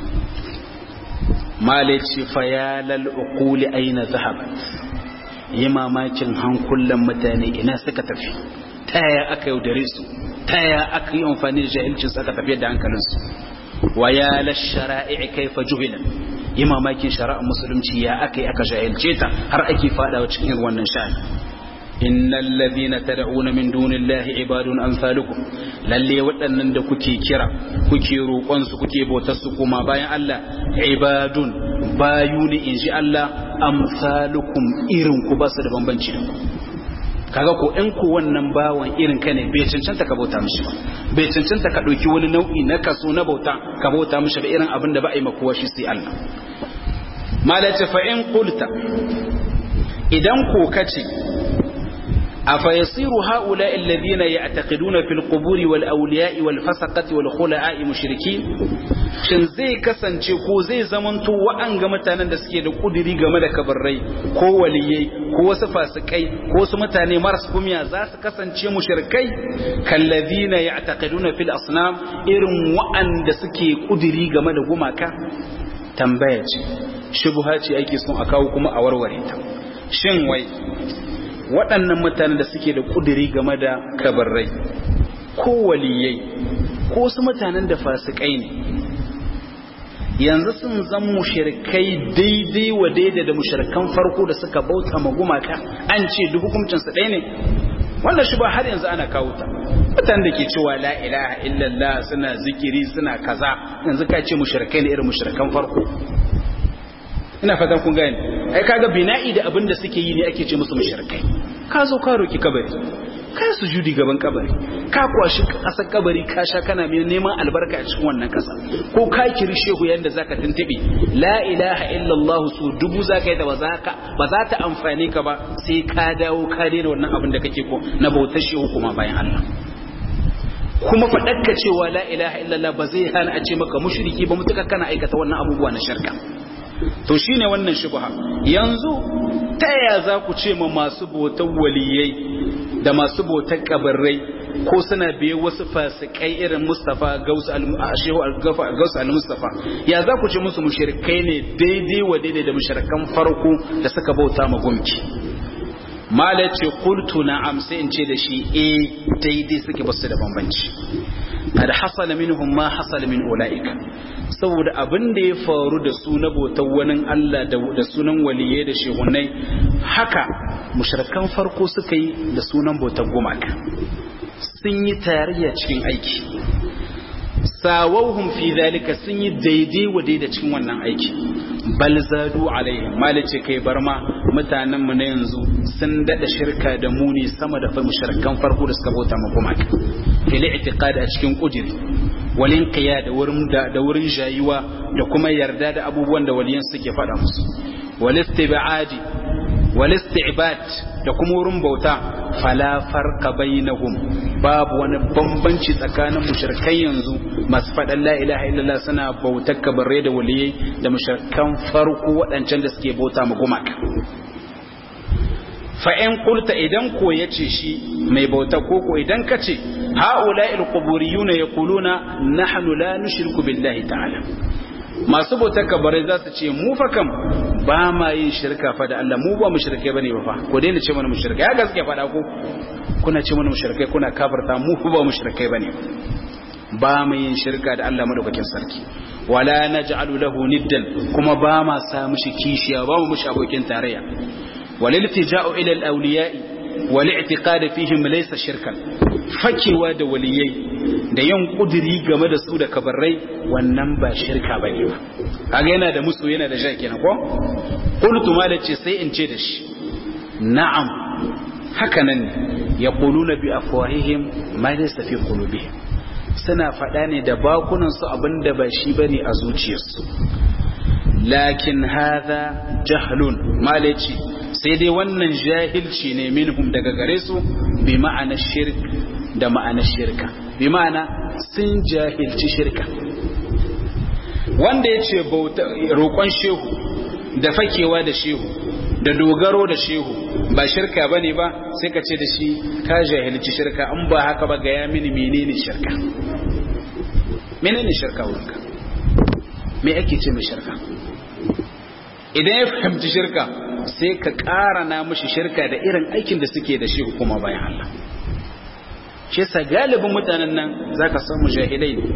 malaci fayalal uquli aina zahabat yi mamakin hankulan mutane ina suka tafi taya aka yaudare su taya aka yi amfani da jahilcin suka tafi da hankalinsu ويا للشرائع كيف جهلا إما ما يكن شرائع مسلم يا أكي أكا جاهل جيتا هر أكي فادا وشكين ونشان إن الذين تدعون من دون الله عباد أمثالكم للي وطنن دا كوكي كرا كوكي روقنس كوكي بوتسكو ما باين الله عباد بايوني إنجي الله أمثالكم إرن كباس دا بمبنشي kaga ko in ku wannan bawan irin ka ne bai cancanta ka bauta mishi ba bai cancanta ka dauki wani nau'i na kaso na bauta ka bauta mishi ba irin abin da ba a yi makuwa shi sai Allah malaka fa in qulta idan ko kace afa yasiru haula alladhina ya'taqiduna fil quburi wal awliya'i wal fasaqati wal khula'i mushrikin shin zai kasance ko zai zamanto wa'anga mutanen da suke da kudiri game da kabarrai ko waliyai ko wasu fasikai ko wasu mutane marasu kumiya za su kasance mushrikai kalladhina ya'taqiduna fil asnam irin wa'anda suke kudiri game da gumaka tambaya ce shubha ce ake son a kawo kuma a warware ta shin wai waɗannan mutanen da suke da kudiri game da kabarrai ko waliyai ko su mutanen da fasikai ne yanzu sun zan mushrikai daidai wa daidai da mushrikan farko da suka bauta ma gumaka an ce duk hukuncinsu ɗaya ne wannan shi ba har yanzu ana kawo ta mutanen da ke cewa la ilaha illallah suna zikiri suna kaza yanzu ka ce mushrikai ne irin mushrikan farko ina fatan kun gane ai kaga bina'i da abin da suke yi ne ake ce musu mushrikai ka zo ka roki kabari ka sujudi gaban kabari ka kwashi kasar kabari ka sha kana mai neman albarka a cikin wannan kasa ko ka kiri shehu yanda zaka tuntube la ilaha illallah su dubu zaka yi da ba zaka ba za ta amfane ka ba sai ka dawo ka daina wannan abin da kake ko na bautar shehu kuma bayan Allah kuma faɗakka cewa la ilaha illallah ba zai hana a ce maka mushriki ba mutuka kana aikata wannan abubuwa na shirka to shine wannan shubha yanzu ta yaya za ku ce ma masu bautar waliyai da masu bautar kabarrai ko suna biye wasu fasikai irin Mustafa Gausu al-Shehu al-Gausu al-Mustafa ya za ku ce musu mushrikai ne daidai wa daidai da mushrikan farko da suka bauta ma gumki mala ce qultu na'am sai in ce da shi eh daidai suke basu da bambanci kad hasala minhum ma hasala min ulaika saboda abin da ya faru da su na bautar wani Allah da sunan waliyai da shehunai haka mushrikan farko suka yi da sunan bautar gumaka sun yi tarayya cikin aiki sawauhum fi zalika sun yi daidai wa daida cikin wannan aiki bal zadu alaihim malice kai barma mutanen mu na yanzu sun dada shirka da muni sama da mushrikan farko da suka bauta ma gumaka fil i'tiqad a cikin kujiri walin qiya da wurin da wurin jayuwa da kuma yarda da abubuwan da waliyan suke faɗa musu wal istibadi wal istibad da kuma wurin bauta fala farqa bainahum babu wani bambanci tsakanin mushrikai yanzu masu faɗan la ilaha illallah suna bautar kabare da waliyai da mushrikan farko waɗancan da suke bauta ma gumaka fa in qulta idan ko yace shi mai bauta ko ko idan kace haula'il quburiyuna yaquluna nahnu la nushriku billahi ta'ala masu bautar kabare za su ce mu fa kam ba ma yin shirka fa da Allah mu ba mushrike bane ba fa ko daina ce mana mushrike ya gaske faɗa ko kuna ce mana mushrike kuna kafirta mu ba mushrike bane ba mu yin shirka da Allah madaukakin sarki wala naj'alu lahu niddan kuma ba ma sa mushi kishiya ba mu mushi abokin tarayya waliltija'u ila al-awliya'i wal i'tiqad fihim laysa shirkan fakewa da waliyai da yin kudiri game da su da kabarrai wannan ba shirka bane ba kaga yana da musu yana da shaki na ko qultu malace sai in ce da shi na'am hakanan yaquluna bi afwahihim ma laysa fi qulubihim suna faɗa ne da bakunan su abinda ba shi bane a zuciyarsu lakin hadha jahlun malaci sai dai wannan jahilci ne minhum daga gare su bi ma'ana shirk da ma'ana shirka bi ma'ana sun jahilci shirka wanda ya ce roƙon shehu da fakewa da shehu da dogaro da shehu ba shirka bane ba sai ka ce da shi ka jahilci shirka in ba haka ba ga ya mini menene shirka menene shirka wurinka me ake ce mai shirka idan ya fahimci shirka sai ka ƙara na mushi shirka da irin aikin da suke da shi kuma bayan Allah shi yasa galibin mutanen nan zaka samu jahilai ne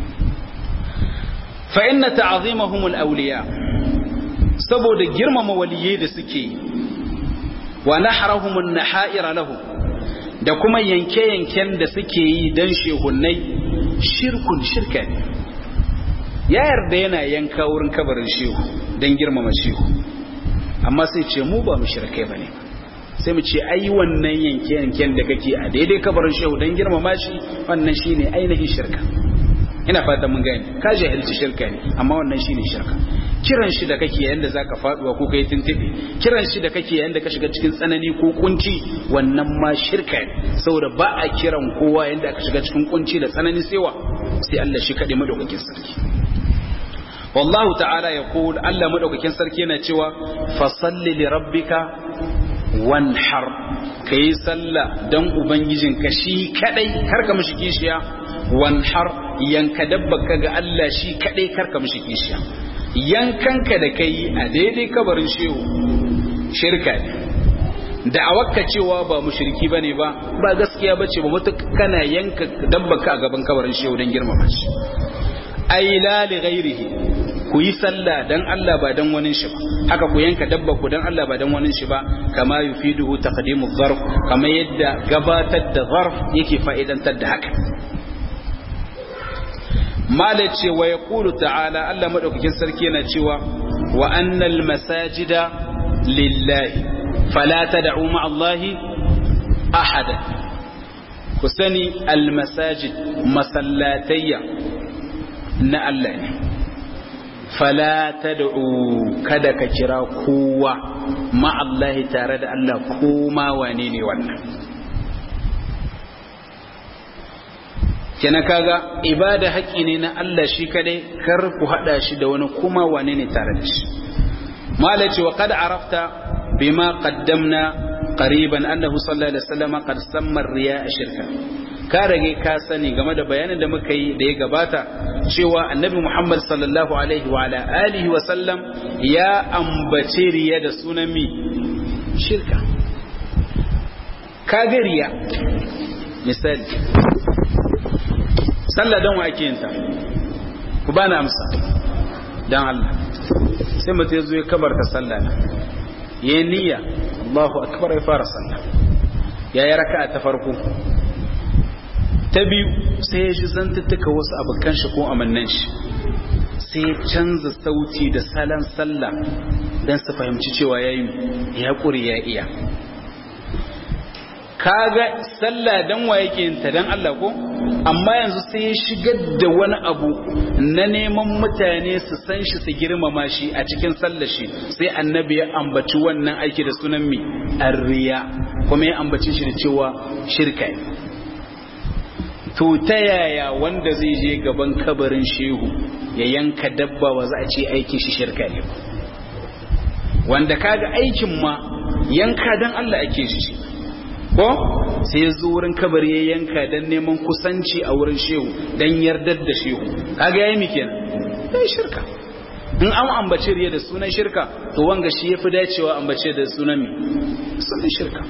fa inna ta'zimahum al-awliya saboda girmama waliyai da suke wa nahrahum an-naha'ira lahum da kuma yanke-yanken da suke yi dan shehunnai shirkun shirka ne ya yarda yana yanka wurin kabarin shehu dan girmama shehu amma sai ce mu ba mushrikai bane sai mu ce ai wannan yanke yanken da kake a daidai kabarin shehu dan girmama shi wannan shine ainihin shirka ina fata mun gani ka jahilci shirka ne amma wannan shine shirka kiran shi da kake yayin da zaka faduwa ko kai tuntube kiran shi da kake yayin da ka shiga cikin tsanani ko kunci wannan ma shirka ne saboda ba a kiran kowa yayin da ka shiga cikin kunci da tsanani sai wa sai Allah shi kade madaukakin sarki wallahu ta'ala yaqul Allah madaukakin sarki yana cewa fasalli li rabbika wanhar kai sallah dan ubangijinka shi kadai karka mishi kishiya wanhar yanka dabbaka ga Allah shi kadai karka mishi kishiya yankanka da kai a daidai kabarin shehu shirka ne da'awarka cewa ba mushriki bane ba ba gaskiya bace ba mutu kana yanka dabbaka a gaban kabarin shehu dan girmama shi ai la li ghairihi ku yi sallah dan Allah ba dan wani shi ba haka ku yanka dabba ku dan Allah ba dan wani shi ba kama yufiduhu taqdimu dharf kama yadda gabatar da zarf yake fa'idantar da haka malace wa yaqulu ta'ala Allah madaukakin sarki yana cewa wa annal masajida lillahi fala tad'u ma'a Allahi ahada ku sani al masajid masallatayya na Allah ne fala tad'u kada ka kira kowa ma Allah tare da Allah koma wane ne wannan kenan kaga ibada haƙi ne na Allah shi kadai kar ku hada shi da wani kuma wane ne tare da shi malaci wa qad arafta bima qaddamna qariban annahu sallallahu alaihi wasallam qad samma riya shirka ka rage ka sani game da bayanin da muka yi da ya gabata cewa annabi Muhammad sallallahu alaihi wa ala alihi wa sallam ya ambace riya da sunan mi shirka kaga riya misali sallah dan wa ake yin ta ku bani amsa dan Allah sai mutum ya zo ya kabarta sallah na yayin niyya Allahu akbar ya fara sallah yayi raka'a ta farko ta biyu sai ya ji zantuttuka wasu abokan shi ko amannan shi sai ya canza sauti da salon sallah don su fahimci cewa ya yi ya ƙuri ya iya kaga sallah don wa yake yinta don Allah ko amma yanzu sai ya shigar da wani abu na neman mutane su san shi su girmama shi a cikin sallar shi sai annabi ya ambaci wannan aiki da sunan mi arriya kuma ya ambaci shi da cewa shirka to ta yaya wanda zai je gaban kabarin shehu ya yanka dabba wa za a ce aikin shi shirka ne wanda kaga aikin ma yanka dan Allah ake shi ko sai ya zo wurin kabari ya yanka dan neman kusanci a wurin shehu dan yardar da shehu kaga yayi mi kenan dai shirka in an ambace riya da sunan shirka to wanga shi yafi dacewa ambace da sunan mi sunan shirka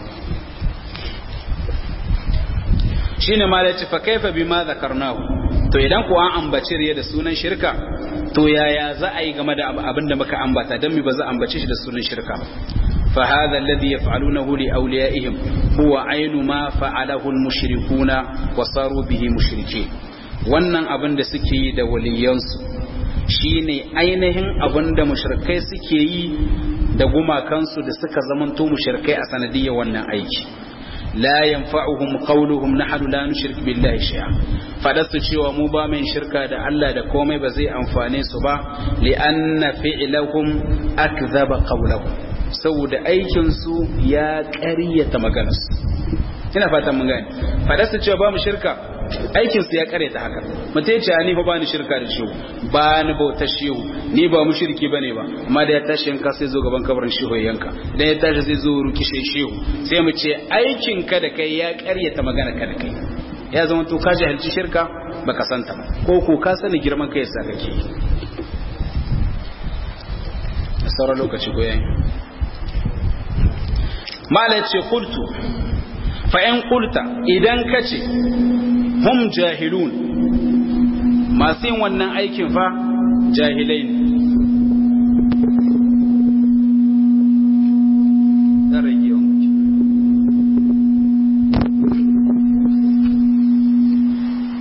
shine ma da ce fa kaifa bima zakarnahu to idan kuwa an ambaci riya da sunan shirka to yaya za a yi game da abin da muka ambata dan mi ba za a ambace shi da sunan shirka fa hadha alladhi yaf'alunahu li awliyaihim huwa aynu ma fa'alahu al-mushrikuna wa saru bihi mushrikeen wannan abin da suke yi da waliyansu shine ainihin abin da mushrikai suke yi da gumakansu da suka zamanto mushrikai a sanadiyyar wannan aiki la yanfa'uhum qawluhum nahnu la nushrik billahi shay'a fadasu cewa mu ba mai shirka da Allah da komai ba zai amfane su ba li anna fi'lahum akdhaba qawluhum saboda aikin su ya ƙaryata maganarsu ina fatan mun gane fadasu cewa ba mu shirka aikin su ya ƙaryata haka mutai ce ni fa ba ni shirka da shehu ba ni bautar shehu ni ba mushriki bane ba amma da ya tashi yanka sai zo gaban kabarin shehu ya yanka dan ya tashi sai zo ruki shehu sai mu ce aikin ka da kai ya ƙaryata magana ka da kai ya zama to ka jahilci shirka baka santa ba ko ko ka sani girman kai yasa kake sauran lokaci ko yayin mala ce qultu fa in qulta idan kace hum jahilun masu yin wannan aikin fa jahilai ne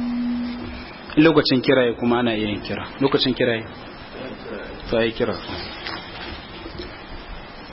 lokacin kiraye kuma ana yin kira lokacin kiraye to ai kira